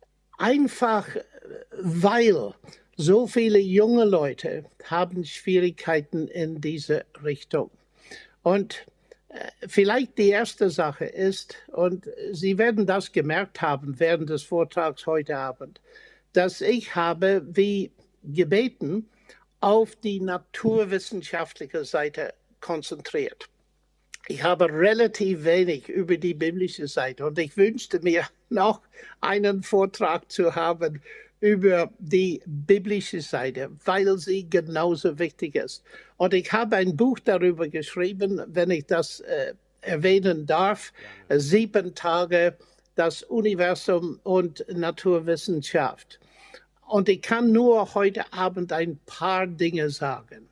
einfach weil so viele junge Leute haben Schwierigkeiten in diese Richtung. Und vielleicht die erste Sache ist, und Sie werden das gemerkt haben während des Vortrags heute Abend, dass ich habe, wie gebeten, auf die naturwissenschaftliche Seite konzentriert. Ich habe relativ wenig über die biblische Seite und ich wünschte mir noch einen Vortrag zu haben über die biblische Seite, weil sie genauso wichtig ist. Und ich habe ein Buch darüber geschrieben, wenn ich das erwähnen darf, 7 Tage, das Universum und Naturwissenschaft. Und ich kann nur heute Abend ein paar Dinge sagen.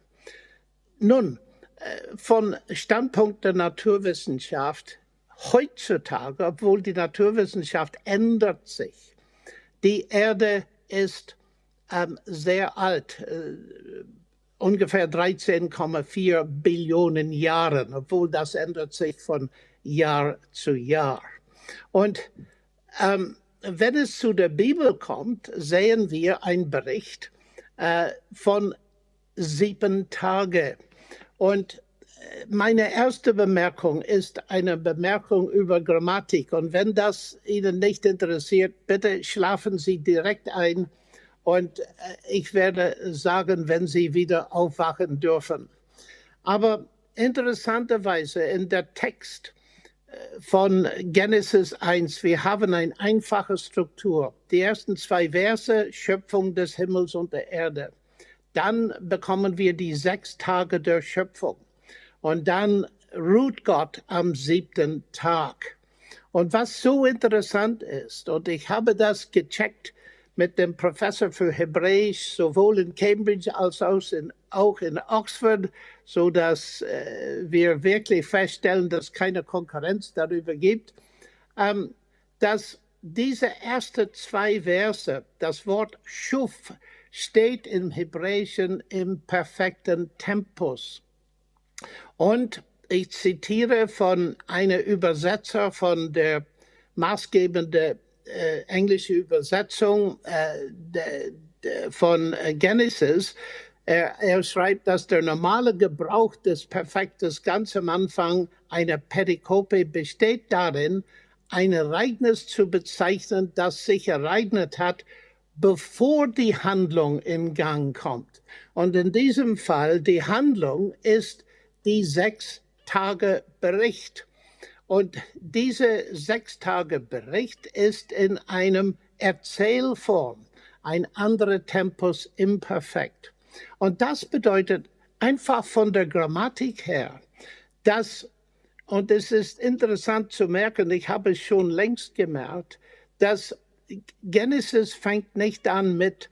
Nun, von Standpunkt der Naturwissenschaft, heutzutage, obwohl die Naturwissenschaft ändert sich, die Erde ist sehr alt, ungefähr 13,4 Billionen Jahre, obwohl das ändert sich von Jahr zu Jahr. Und wenn es zu der Bibel kommt, sehen wir einen Bericht von 7 Tagen. Und meine erste Bemerkung ist eine Bemerkung über Grammatik. Und wenn das Ihnen nicht interessiert, bitte schlafen Sie direkt ein. Und ich werde sagen, wenn Sie wieder aufwachen dürfen. Aber interessanterweise in der Text von Genesis 1, wir haben eine einfache Struktur. Die ersten 2 Verse, Schöpfung des Himmels und der Erde. Dann bekommen wir die 6 Tage der Schöpfung. Und dann ruht Gott am 7. Tag. Und was so interessant ist, und ich habe das gecheckt mit dem Professor für Hebräisch, sowohl in Cambridge als auch in Oxford, sodass wir wirklich feststellen, dass es keine Konkurrenz darüber gibt, dass diese ersten 2 Verse, das Wort Schuf, steht im Hebräischen im perfekten Tempus. Und ich zitiere von einem Übersetzer von der maßgebende englische Übersetzung von Genesis. Er schreibt, dass der normale Gebrauch des Perfektes ganz am Anfang einer Perikope besteht darin, ein Ereignis zu bezeichnen, das sich ereignet hat, bevor die Handlung in Gang kommt. Und in diesem Fall, die Handlung ist die 6-Tage-Bericht. Und diese 6-Tage-Bericht ist in einem Erzählform, ein anderer Tempus imperfekt. Und das bedeutet einfach von der Grammatik her, dass, und es ist interessant zu merken, ich habe es schon längst gemerkt, dass Genesis fängt nicht an mit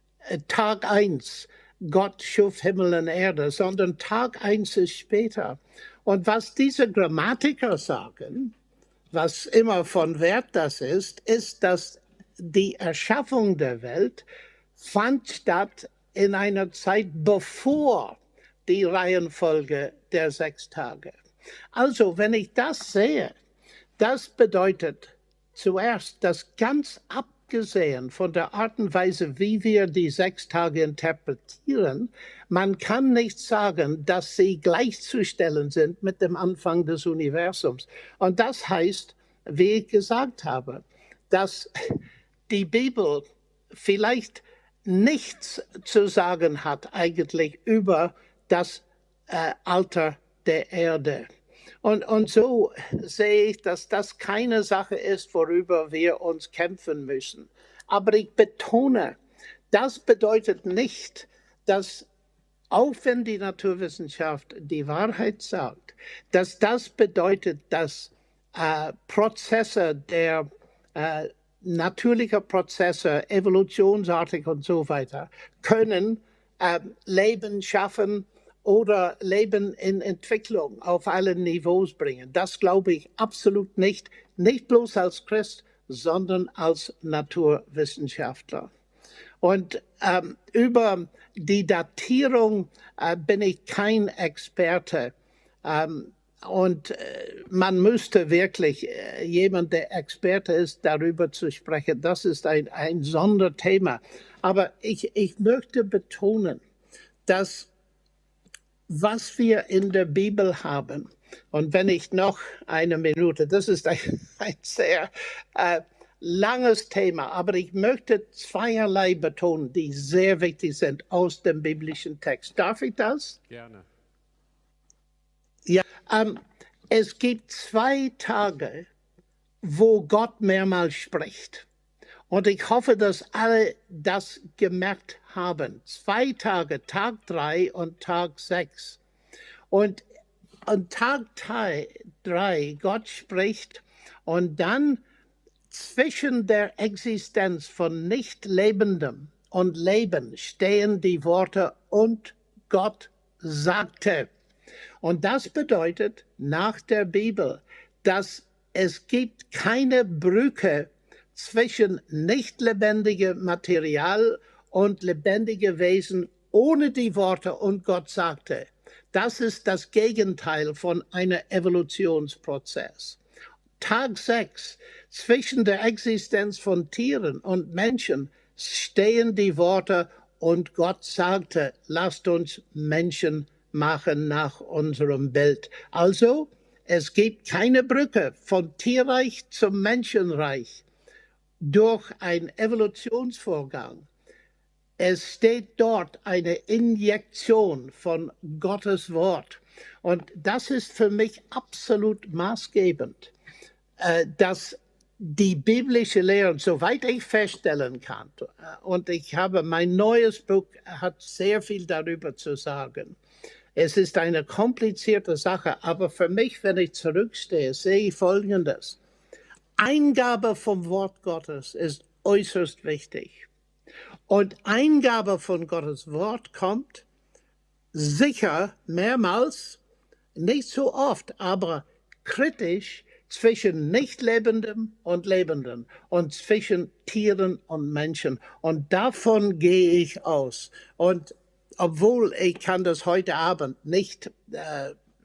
Tag 1, Gott schuf Himmel und Erde, sondern Tag 1 ist später. Und was diese Grammatiker sagen, was immer von Wert das ist, dass die Erschaffung der Welt fand statt in einer Zeit bevor die Reihenfolge der 6 Tage. Also, wenn ich das sehe, das bedeutet zuerst, dass ganz abgesehen von der Art und Weise, wie wir die 6 Tage interpretieren, man kann nicht sagen, dass sie gleichzustellen sind mit dem Anfang des Universums. Und das heißt, wie ich gesagt habe, dass die Bibel vielleicht nichts zu sagen hat eigentlich über das Alter der Erde. Und so sehe ich, dass das keine Sache ist, worüber wir uns kämpfen müssen. Aber ich betone, das bedeutet nicht, dass, auch wenn die Naturwissenschaft die Wahrheit sagt, dass das bedeutet, dass Prozesse der natürliche Prozesse, evolutionsartig und so weiter, können Leben schaffen oder Leben in Entwicklung auf allen Niveaus bringen. Das glaube ich absolut nicht, nicht bloß als Christ, sondern als Naturwissenschaftler. Und über die Datierung bin ich kein Experte. Und man müsste wirklich jemand, der Experte ist, darüber zu sprechen. Das ist ein Sonderthema. Aber ich möchte betonen, dass was wir in der Bibel haben, und wenn ich noch eine Minute, das ist ein sehr langes Thema, aber ich möchte zweierlei betonen, die sehr wichtig sind aus dem biblischen Text. Darf ich das? Gerne. Ja, es gibt 2 Tage, wo Gott mehrmals spricht. Und ich hoffe, dass alle das gemerkt haben. 2 Tage, Tag 3 und Tag 6. Und an Tag 3, Gott spricht und dann zwischen der Existenz von Nicht-Lebendem und Leben stehen die Worte und Gott sagte. Und das bedeutet nach der Bibel, dass es gibt keine Brücke zwischen nicht lebendigem Material und lebendige Wesen ohne die Worte und Gott sagte. Das ist das Gegenteil von einem Evolutionsprozess. Tag 6, zwischen der Existenz von Tieren und Menschen stehen die Worte und Gott sagte, lasst uns Menschen machen nach unserem Bild. Also, es gibt keine Brücke von Tierreich zum Menschenreich durch einen Evolutionsvorgang. Es steht dort eine Injektion von Gottes Wort. Und das ist für mich absolut maßgebend, dass die biblische Lehre, soweit ich feststellen kann, und ich habe mein neues Buch, hat sehr viel darüber zu sagen. Es ist eine komplizierte Sache, aber für mich, wenn ich zurückstehe, sehe ich Folgendes. Eingabe vom Wort Gottes ist äußerst wichtig. Und Eingabe von Gottes Wort kommt sicher mehrmals, nicht so oft, aber kritisch zwischen Nicht-Lebendem und Lebendem und zwischen Tieren und Menschen. Und davon gehe ich aus. Und obwohl ich kann das heute Abend nicht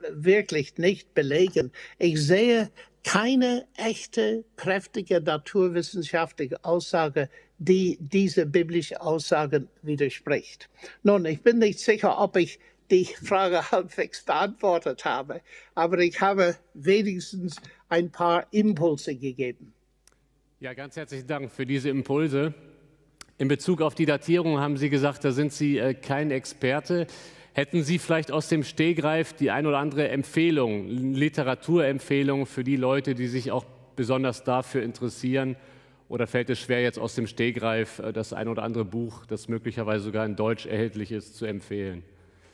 wirklich nicht belegen. Ich sehe keine echte, kräftige naturwissenschaftliche Aussage, die diese biblische Aussagen widerspricht. Nun, ich bin nicht sicher, ob ich die Frage halbwegs beantwortet habe, aber ich habe wenigstens ein paar Impulse gegeben. Ja, ganz herzlichen Dank für diese Impulse. In Bezug auf die Datierung haben Sie gesagt, da sind Sie kein Experte. Hätten Sie vielleicht aus dem Stegreif die ein oder andere Empfehlung, Literaturempfehlung für die Leute, die sich auch besonders dafür interessieren? Oder fällt es schwer, jetzt aus dem Stegreif das ein oder andere Buch, das möglicherweise sogar in Deutsch erhältlich ist, zu empfehlen?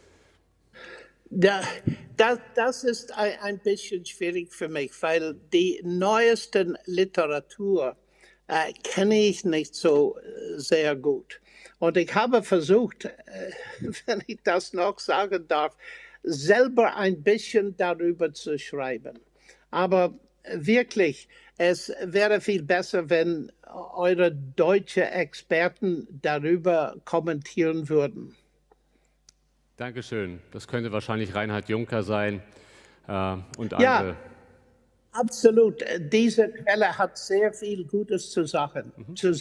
Das ist ein bisschen schwierig für mich, weil die neuesten Literatur kenne ich nicht so sehr gut. Und ich habe versucht, wenn ich das noch sagen darf, selber ein bisschen darüber zu schreiben. Aber wirklich, es wäre viel besser, wenn eure deutsche Experten darüber kommentieren würden. Dankeschön. Das könnte wahrscheinlich Reinhard Juncker sein und andere. Ja, absolut. Diese Quelle hat sehr viel Gutes zu sagen.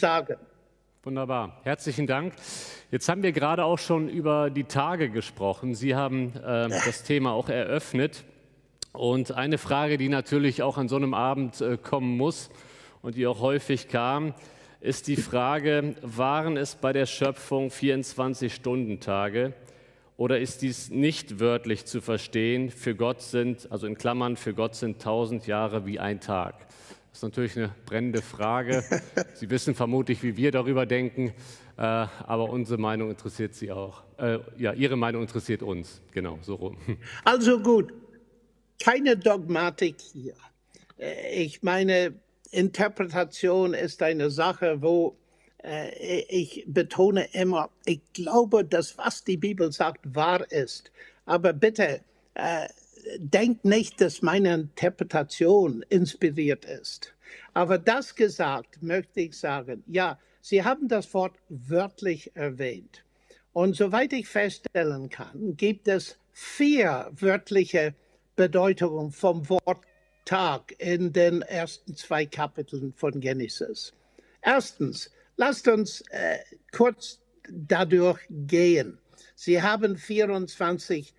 Wunderbar. Herzlichen Dank. Jetzt haben wir gerade auch schon über die Tage gesprochen. Sie haben das Thema auch eröffnet. Und eine Frage, die natürlich auch an so einem Abend kommen muss und die auch häufig kam, ist die Frage, waren es bei der Schöpfung 24-Stunden-Tage oder ist dies nicht wörtlich zu verstehen? Für Gott sind, also in Klammern, für Gott sind 1000 Jahre wie ein Tag. Das ist natürlich eine brennende Frage. Sie wissen vermutlich, wie wir darüber denken, aber unsere Meinung interessiert Sie auch. Ja, Ihre Meinung interessiert uns, genau, so rum. Also gut, keine Dogmatik hier. Ich meine, Interpretation ist eine Sache, wo ich betone immer, ich glaube, dass was die Bibel sagt, wahr ist. Aber bitte, denkt nicht, dass meine Interpretation inspiriert ist. Aber das gesagt, möchte ich sagen, ja, Sie haben das Wort wörtlich erwähnt. Und soweit ich feststellen kann, gibt es 4 wörtliche Bedeutungen vom Wort Tag in den ersten 2 Kapiteln von Genesis. Erstens, lasst uns kurz dadurch gehen. Sie haben 24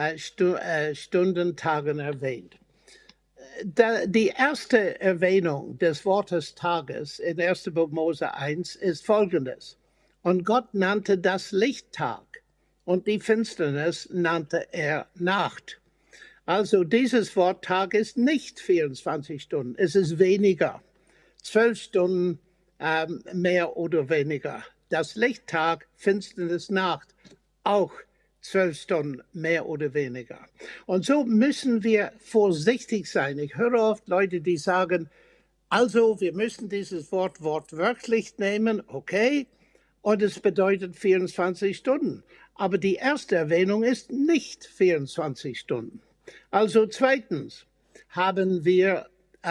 Stundentagen erwähnt. Die erste Erwähnung des Wortes Tages in 1. Buch Mose 1 ist folgendes. Und Gott nannte das Licht Tag und die Finsternis nannte er Nacht. Also dieses Wort Tag ist nicht 24 Stunden, es ist weniger. 12 Stunden mehr oder weniger. Das Licht Tag, Finsternis Nacht, auch 12 Stunden mehr oder weniger. Und so müssen wir vorsichtig sein. Ich höre oft Leute, die sagen, also wir müssen dieses Wort wortwörtlich nehmen, okay, und es bedeutet 24 Stunden. Aber die erste Erwähnung ist nicht 24 Stunden. Also zweitens haben wir,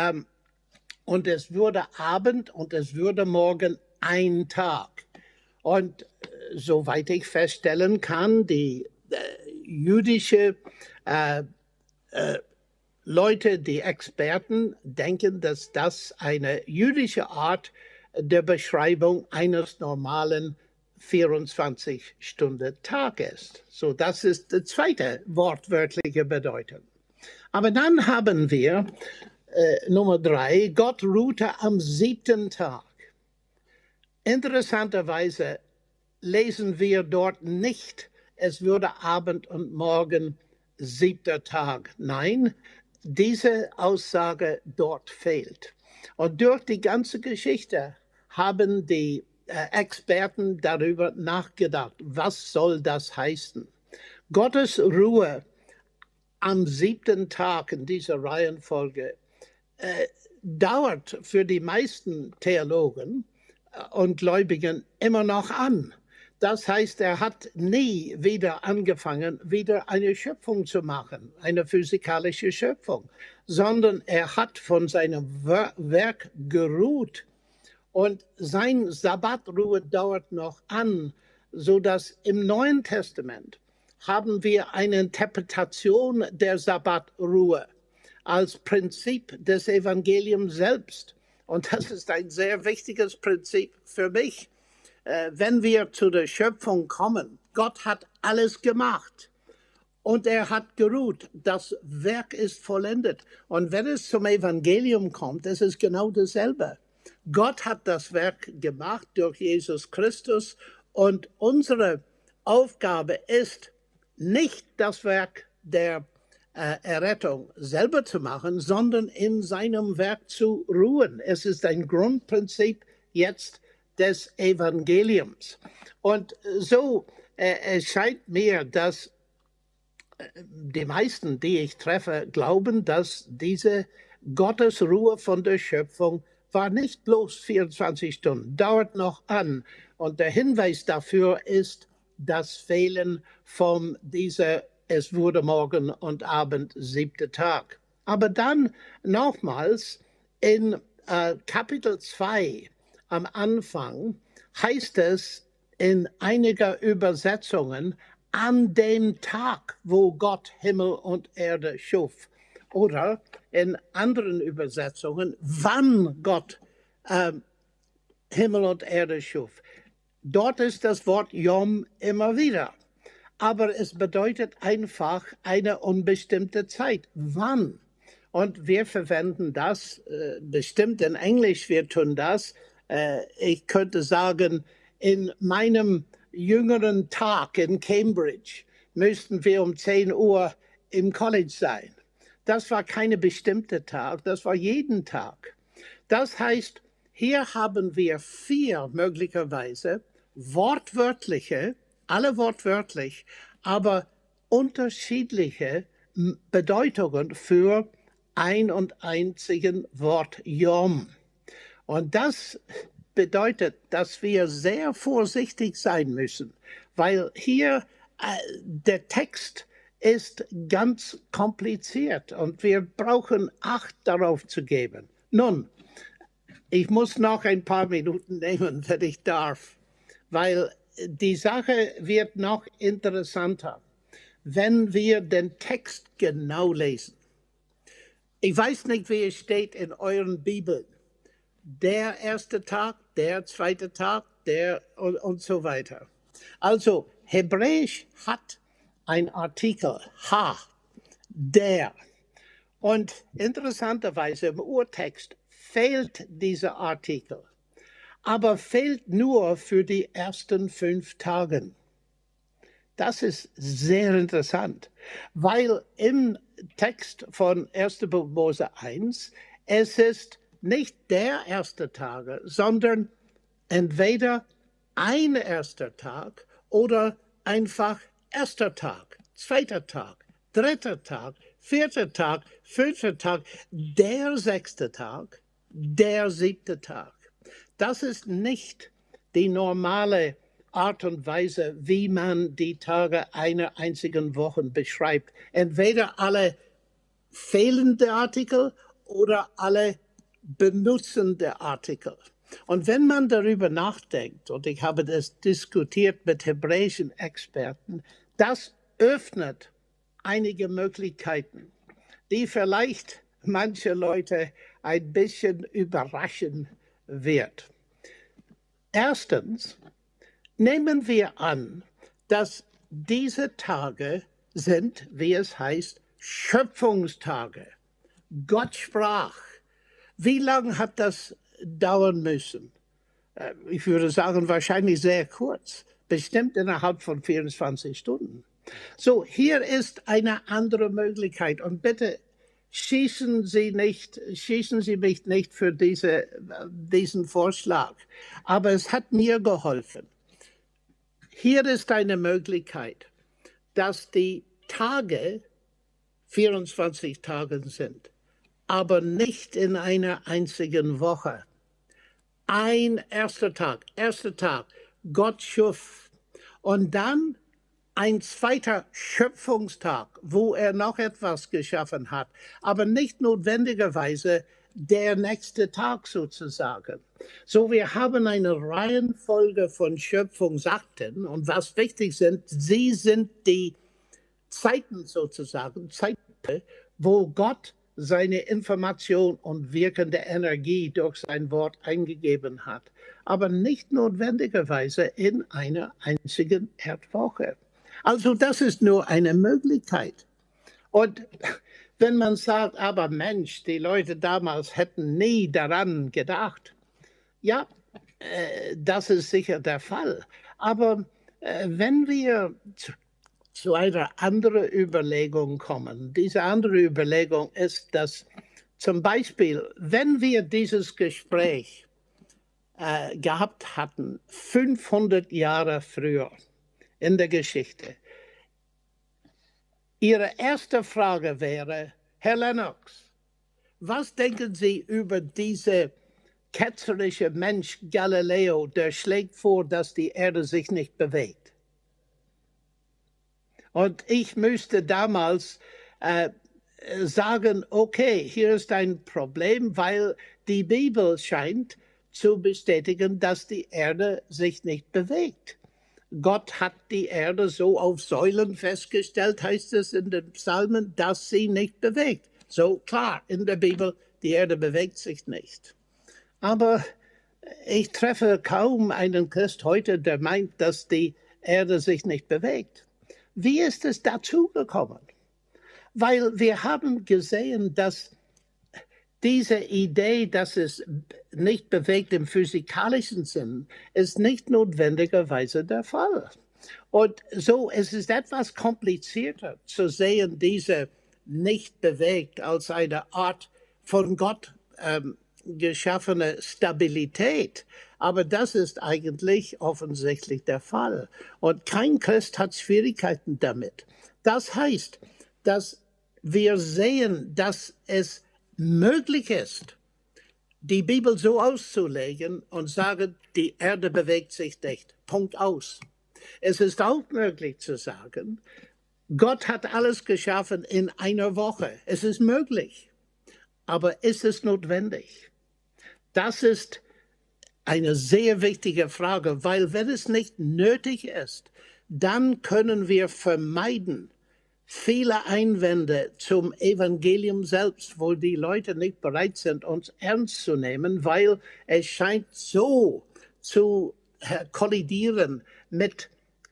und es würde Abend und es würde Morgen ein Tag. Und soweit ich feststellen kann, die jüdische Leute, die Experten, denken, dass das eine jüdische Art der Beschreibung eines normalen 24-Stunden-Tag ist. So, das ist die zweite wortwörtliche Bedeutung. Aber dann haben wir Nummer 3, Gott ruhte am 7. Tag. Interessanterweise lesen wir dort nicht, es würde Abend und Morgen 7. Tag. Nein, diese Aussage dort fehlt. Und durch die ganze Geschichte haben die Experten darüber nachgedacht, was soll das heißen? Gottes Ruhe am 7. Tag in dieser Reihenfolge dauert für die meisten Theologen und Gläubigen immer noch an. Das heißt, er hat nie wieder angefangen, wieder eine Schöpfung zu machen, eine physikalische Schöpfung, sondern er hat von seinem Werk geruht. Und sein Sabbatruhe dauert noch an, sodass im Neuen Testament haben wir eine Interpretation der Sabbatruhe als Prinzip des Evangeliums selbst. Und das ist ein sehr wichtiges Prinzip für mich. Wenn wir zu der Schöpfung kommen, Gott hat alles gemacht und er hat geruht. Das Werk ist vollendet. Und wenn es zum Evangelium kommt, es ist genau dasselbe. Gott hat das Werk gemacht durch Jesus Christus und unsere Aufgabe ist, nicht das Werk der Errettung selber zu machen, sondern in seinem Werk zu ruhen. Es ist ein Grundprinzip jetzt des Evangeliums. Und so erscheint mir, dass die meisten, die ich treffe, glauben, dass diese Gottesruhe von der Schöpfung war nicht bloß 24 Stunden, dauert noch an. Und der Hinweis dafür ist das Fehlen von dieser es wurde Morgen und Abend 7. Tag. Aber dann nochmals in Kapitel 2 am Anfang heißt es in einiger Übersetzungen, an dem Tag, wo Gott Himmel und Erde schuf. Oder in anderen Übersetzungen, wann Gott Himmel und Erde schuf. Dort ist das Wort Yom immer wieder. Aber es bedeutet einfach eine unbestimmte Zeit. Wann? Und wir verwenden das bestimmt in Englisch, wir tun das. Ich könnte sagen, in meinem jüngeren Tag in Cambridge müssten wir um 10 Uhr im College sein. Das war keine bestimmte Tag, das war jeden Tag. Das heißt, hier haben wir 4 möglicherweise wortwörtliche, alle wortwörtlich, aber unterschiedliche Bedeutungen für ein und einzigen Wort Yom. Und das bedeutet, dass wir sehr vorsichtig sein müssen, weil hier der Text ist ganz kompliziert und wir brauchen Acht darauf zu geben. Nun, ich muss noch ein paar Minuten nehmen, wenn ich darf, weil die Sache wird noch interessanter, wenn wir den Text genau lesen. Ich weiß nicht, wie es steht in euren Bibeln. Der erste Tag, der zweite Tag, der und so weiter. Also Hebräisch hat ein Artikel, ha, der. Und interessanterweise im Urtext fehlt dieser Artikel. Aber fehlt nur für die ersten 5 Tage. Das ist sehr interessant, weil im Text von 1. Buch Mose 1, es ist nicht der erste Tage, sondern entweder ein erster Tag oder einfach erster Tag, zweiter Tag, dritter Tag, vierter Tag, fünfter Tag, der 6. Tag, der 7. Tag. Das ist nicht die normale Art und Weise, wie man die Tage einer einzigen Woche beschreibt. Entweder alle fehlende Artikel oder alle benutzende Artikel. Und wenn man darüber nachdenkt, und ich habe das diskutiert mit hebräischen Experten, das öffnet einige Möglichkeiten, die vielleicht manche Leute ein bisschen überraschen wird. Erstens, nehmen wir an, dass diese Tage sind, wie es heißt, Schöpfungstage. Gott sprach. Wie lange hat das dauern müssen? Ich würde sagen, wahrscheinlich sehr kurz, bestimmt innerhalb von 24 Stunden. So, hier ist eine andere Möglichkeit und bitte schießen Sie mich nicht für diesen Vorschlag. Aber es hat mir geholfen. Hier ist eine Möglichkeit, dass die Tage 24 Tage sind, aber nicht in einer einzigen Woche. Ein erster Tag, Gott schuf. Und dann ein zweiter Schöpfungstag, wo er noch etwas geschaffen hat, aber nicht notwendigerweise der nächste Tag sozusagen. So, wir haben eine Reihenfolge von Schöpfungsakten und was wichtig sind, sie sind die Zeiten sozusagen, Zeiten, wo Gott seine Information und wirkende Energie durch sein Wort eingegeben hat, aber nicht notwendigerweise in einer einzigen Erdwoche. Also das ist nur eine Möglichkeit. Und wenn man sagt, aber Mensch, die Leute damals hätten nie daran gedacht, ja, das ist sicher der Fall. Aber wenn wir zu einer anderen Überlegung kommen, diese andere Überlegung ist, dass zum Beispiel, wenn wir dieses Gespräch gehabt hatten, 500 Jahre früher in der Geschichte, Ihre erste Frage wäre, Herr Lennox, was denken Sie über diese ketzerische Mensch Galileo, der schlägt vor, dass die Erde sich nicht bewegt? Und ich müsste damals sagen, okay, hier ist ein Problem, weil die Bibel scheint zu bestätigen, dass die Erde sich nicht bewegt. Gott hat die Erde so auf Säulen festgestellt, heißt es in den Psalmen, dass sie nicht bewegt. So klar, in der Bibel, die Erde bewegt sich nicht. Aber ich treffe kaum einen Christ heute, der meint, dass die Erde sich nicht bewegt. Wie ist es dazu gekommen? Weil wir haben gesehen, dass diese Idee, dass es nicht bewegt im physikalischen Sinn, ist nicht notwendigerweise der Fall. Und so es ist etwas komplizierter zu sehen, diese nicht bewegt als eine Art von Gott geschaffene Stabilität. Aber das ist eigentlich offensichtlich der Fall. Und kein Christ hat Schwierigkeiten damit. Das heißt, dass wir sehen, dass es möglich ist, die Bibel so auszulegen und sagen, die Erde bewegt sich nicht. Punkt aus. Es ist auch möglich zu sagen, Gott hat alles geschaffen in einer Woche. Es ist möglich. Aber ist es notwendig? Das ist eine sehr wichtige Frage, weil wenn es nicht nötig ist, dann können wir vermeiden, viele Einwände zum Evangelium selbst, wo die Leute nicht bereit sind, uns ernst zu nehmen, weil es scheint so zu kollidieren mit,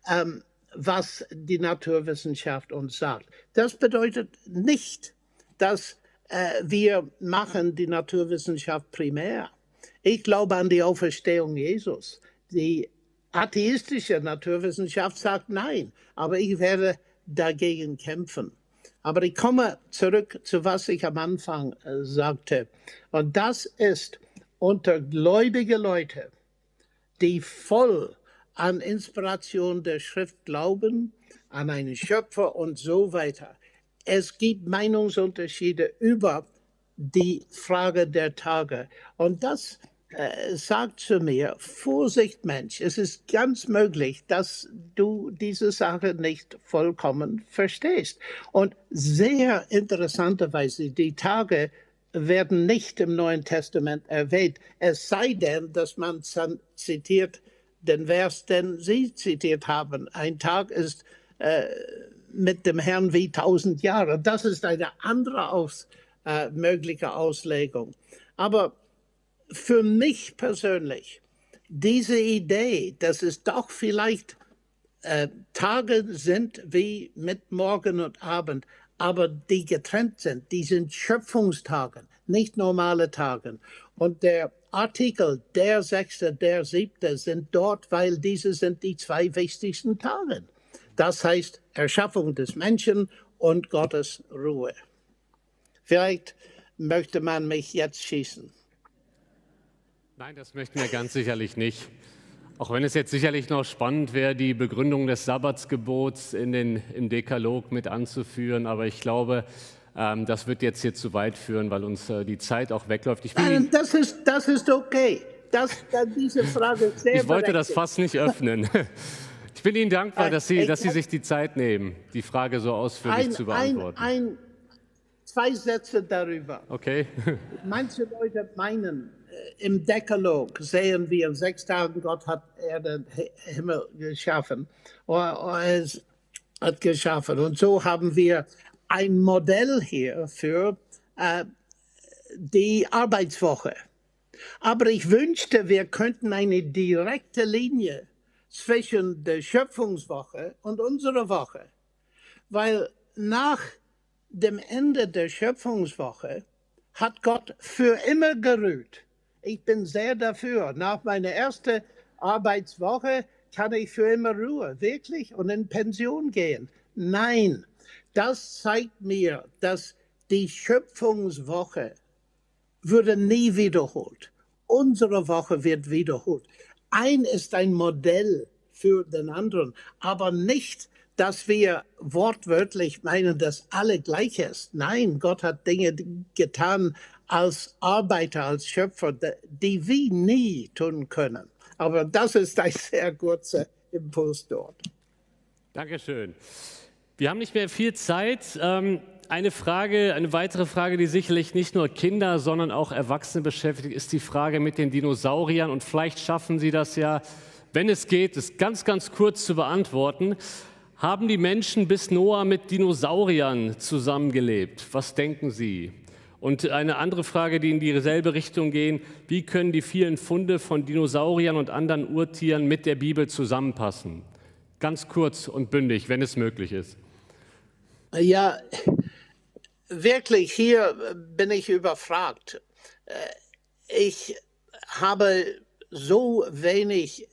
was die Naturwissenschaft uns sagt. Das bedeutet nicht, dass wir machen die Naturwissenschaft primär. Ich glaube an die Auferstehung Jesus. Die atheistische Naturwissenschaft sagt nein, aber ich werde dagegen kämpfen. Aber ich komme zurück zu was ich am Anfang sagte. Und das ist unter gläubige Leute, die voll an Inspiration der Schrift glauben, an einen Schöpfer und so weiter. Es gibt Meinungsunterschiede über die Frage der Tage. Und das sagt zu mir, Vorsicht Mensch, es ist ganz möglich, dass du diese Sache nicht vollkommen verstehst. Und sehr interessanterweise, die Tage werden nicht im Neuen Testament erwähnt, es sei denn, dass man zitiert den Vers, den Sie zitiert haben. Ein Tag ist mit dem Herrn wie 1000 Jahre. Das ist eine andere mögliche Auslegung. Aber für mich persönlich, diese Idee, dass es doch vielleicht Tage sind wie mit Morgen und Abend, aber die getrennt sind, die sind Schöpfungstage, nicht normale Tage. Und der Artikel, der 6., der 7. sind dort, weil diese sind die zwei wichtigsten Tage. Das heißt Erschaffung des Menschen und Gottes Ruhe. Vielleicht möchte man mich jetzt schießen. Nein, das möchten wir ganz sicherlich nicht. Auch wenn es jetzt sicherlich noch spannend wäre, die Begründung des Sabbatsgebots im Dekalog mit anzuführen. Aber ich glaube, das wird jetzt hier zu weit führen, weil uns die Zeit auch wegläuft. Das ist okay. Diese Frage ist sehr Ich wollte das Fass nicht öffnen. Ich bin Ihnen dankbar, dass Sie sich die Zeit nehmen, die Frage so ausführlich zu beantworten. Zwei Sätze darüber. Okay. Manche Leute meinen, im Dekalog sehen wir, in 6 Tagen Gott hat Erde und Himmel geschaffen. hat geschaffen. Und so haben wir ein Modell hier für die Arbeitswoche. Aber ich wünschte, wir könnten eine direkte Linie zwischen der Schöpfungswoche und unserer Woche. Weil nach dem Ende der Schöpfungswoche hat Gott für immer geruht. Ich bin sehr dafür. Nach meiner ersten Arbeitswoche kann ich für immer ruhen, wirklich, und in Pension gehen. Nein, das zeigt mir, dass die Schöpfungswoche würde nie wiederholt. Unsere Woche wird wiederholt. Ein ist ein Modell für den anderen, aber nicht, dass wir wortwörtlich meinen, dass alle gleich ist. Nein, Gott hat Dinge getan als Arbeiter, als Schöpfer, die wir nie tun können. Aber das ist ein sehr kurzer Impuls dort. Dankeschön. Wir haben nicht mehr viel Zeit. Eine weitere Frage, die sicherlich nicht nur Kinder, sondern auch Erwachsene beschäftigt, ist die Frage mit den Dinosauriern. Und vielleicht schaffen Sie das ja, wenn es geht, es ganz, ganz kurz zu beantworten. Haben die Menschen bis Noah mit Dinosauriern zusammengelebt? Was denken Sie? Und eine andere Frage, die in dieselbe Richtung geht: Wie können die vielen Funde von Dinosauriern und anderen Urtieren mit der Bibel zusammenpassen? Ganz kurz und bündig, wenn es möglich ist. Ja, wirklich, hier bin ich überfragt. Ich habe so wenig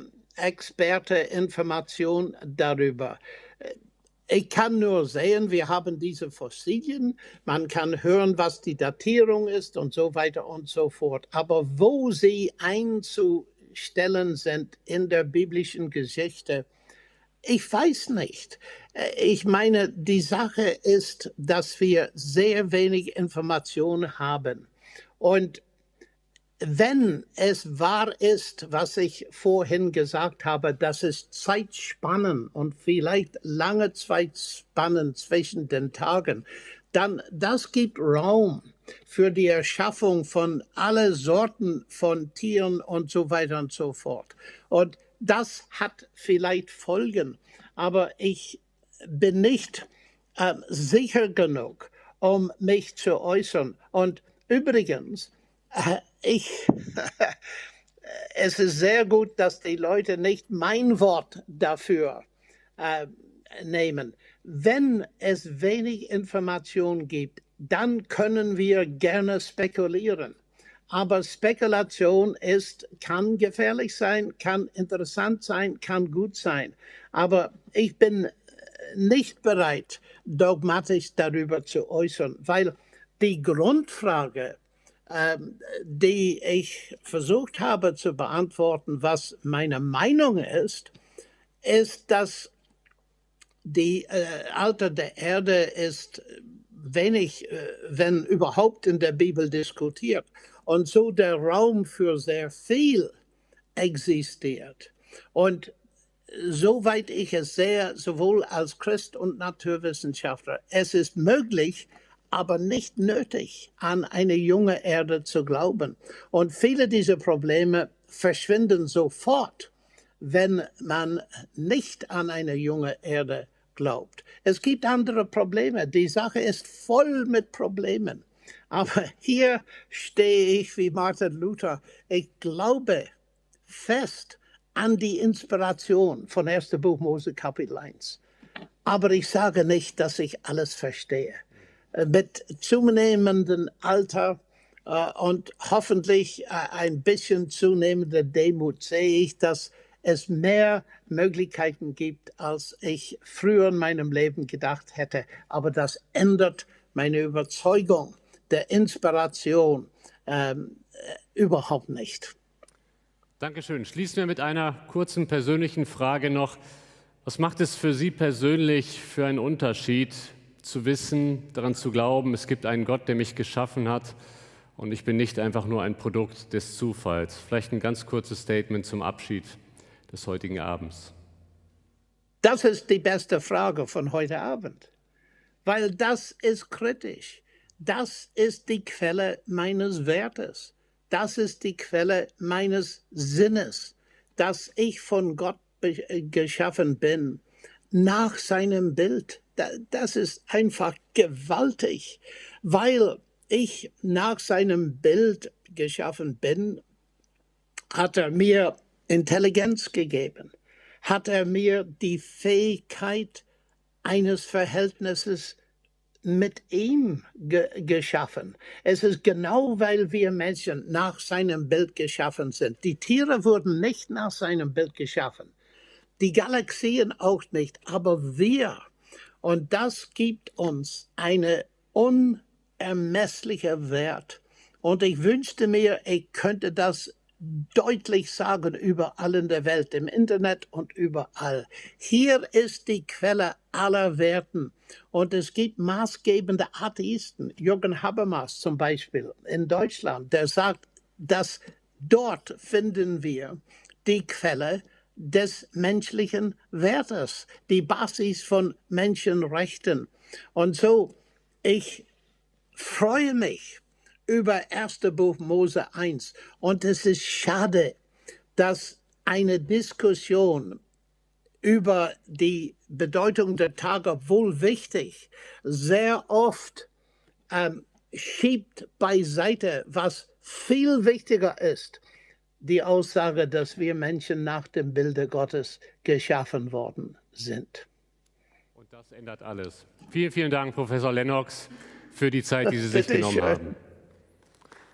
Experteninformation darüber. Ich kann nur sehen, wir haben diese Fossilien, man kann hören, was die Datierung ist und so weiter und so fort. Aber wo sie einzustellen sind in der biblischen Geschichte, ich weiß nicht. Ich meine, die Sache ist, dass wir sehr wenig Informationen haben. Und wenn es wahr ist, was ich vorhin gesagt habe, dass es Zeitspannen und vielleicht lange Zeitspannen zwischen den Tagen, dann das gibt Raum für die Erschaffung von alle Sorten von Tieren und so weiter und so fort. Und das hat vielleicht Folgen, aber ich bin nicht sicher genug, um mich zu äußern. Und übrigens, es ist sehr gut, dass die Leute nicht mein Wort dafür nehmen. Wenn es wenig Information gibt, dann können wir gerne spekulieren. Aber Spekulation kann gefährlich sein, kann interessant sein, kann gut sein. Aber ich bin nicht bereit, dogmatisch darüber zu äußern, weil die Grundfrage, die ich versucht habe zu beantworten, was meine Meinung ist, dass die Alter der Erde ist wenig, wenn überhaupt, in der Bibel diskutiert. Und so der Raum für sehr viel existiert. Und soweit ich es sehe, sowohl als Christ und Naturwissenschaftler, es ist möglich, aber nicht nötig, an eine junge Erde zu glauben. Und viele dieser Probleme verschwinden sofort, wenn man nicht an eine junge Erde glaubt. Es gibt andere Probleme. Die Sache ist voll mit Problemen. Aber hier stehe ich wie Martin Luther. Ich glaube fest an die Inspiration von 1. Buch Mose Kapitel 1. Aber ich sage nicht, dass ich alles verstehe. Mit zunehmendem Alter und hoffentlich ein bisschen zunehmender Demut sehe ich, dass es mehr Möglichkeiten gibt, als ich früher in meinem Leben gedacht hätte. Aber das ändert meine Überzeugung der Inspiration überhaupt nicht. Dankeschön. Schließen wir mit einer kurzen persönlichen Frage noch. Was macht es für Sie persönlich für einen Unterschied, zu wissen, daran zu glauben, es gibt einen Gott, der mich geschaffen hat und ich bin nicht einfach nur ein Produkt des Zufalls? Vielleicht ein ganz kurzes Statement zum Abschied des heutigen Abends. Das ist die beste Frage von heute Abend, weil das ist kritisch. Das ist die Quelle meines Wertes. Das ist die Quelle meines Sinnes, dass ich von Gott geschaffen bin. nach seinem Bild. Das ist einfach gewaltig, weil ich nach seinem Bild geschaffen bin, hat er mir Intelligenz gegeben, hat er mir die Fähigkeit eines Verhältnisses mit ihm geschaffen. Es ist genau, weil wir Menschen nach seinem Bild geschaffen sind. Die Tiere wurden nicht nach seinem Bild geschaffen, die Galaxien auch nicht, aber wir. Und das gibt uns eine unermessliche Wert. Und ich wünschte mir, ich könnte das deutlich sagen überall in der Welt, im Internet und überall. Hier ist die Quelle aller Werten. Und es gibt maßgebende Atheisten, Jürgen Habermas zum Beispiel in Deutschland, der sagt, dass dort finden wir die Quelle des menschlichen Wertes, die Basis von Menschenrechten. Und so, ich freue mich über 1. Buch Mose 1. Und es ist schade, dass eine Diskussion über die Bedeutung der Tage, obwohl wichtig, sehr oft schiebt beiseite, was viel wichtiger ist, die Aussage, dass wir Menschen nach dem Bilde Gottes geschaffen worden sind. Und das ändert alles. Vielen, vielen Dank, Professor Lennox, für die Zeit, die Sie sich genommen haben.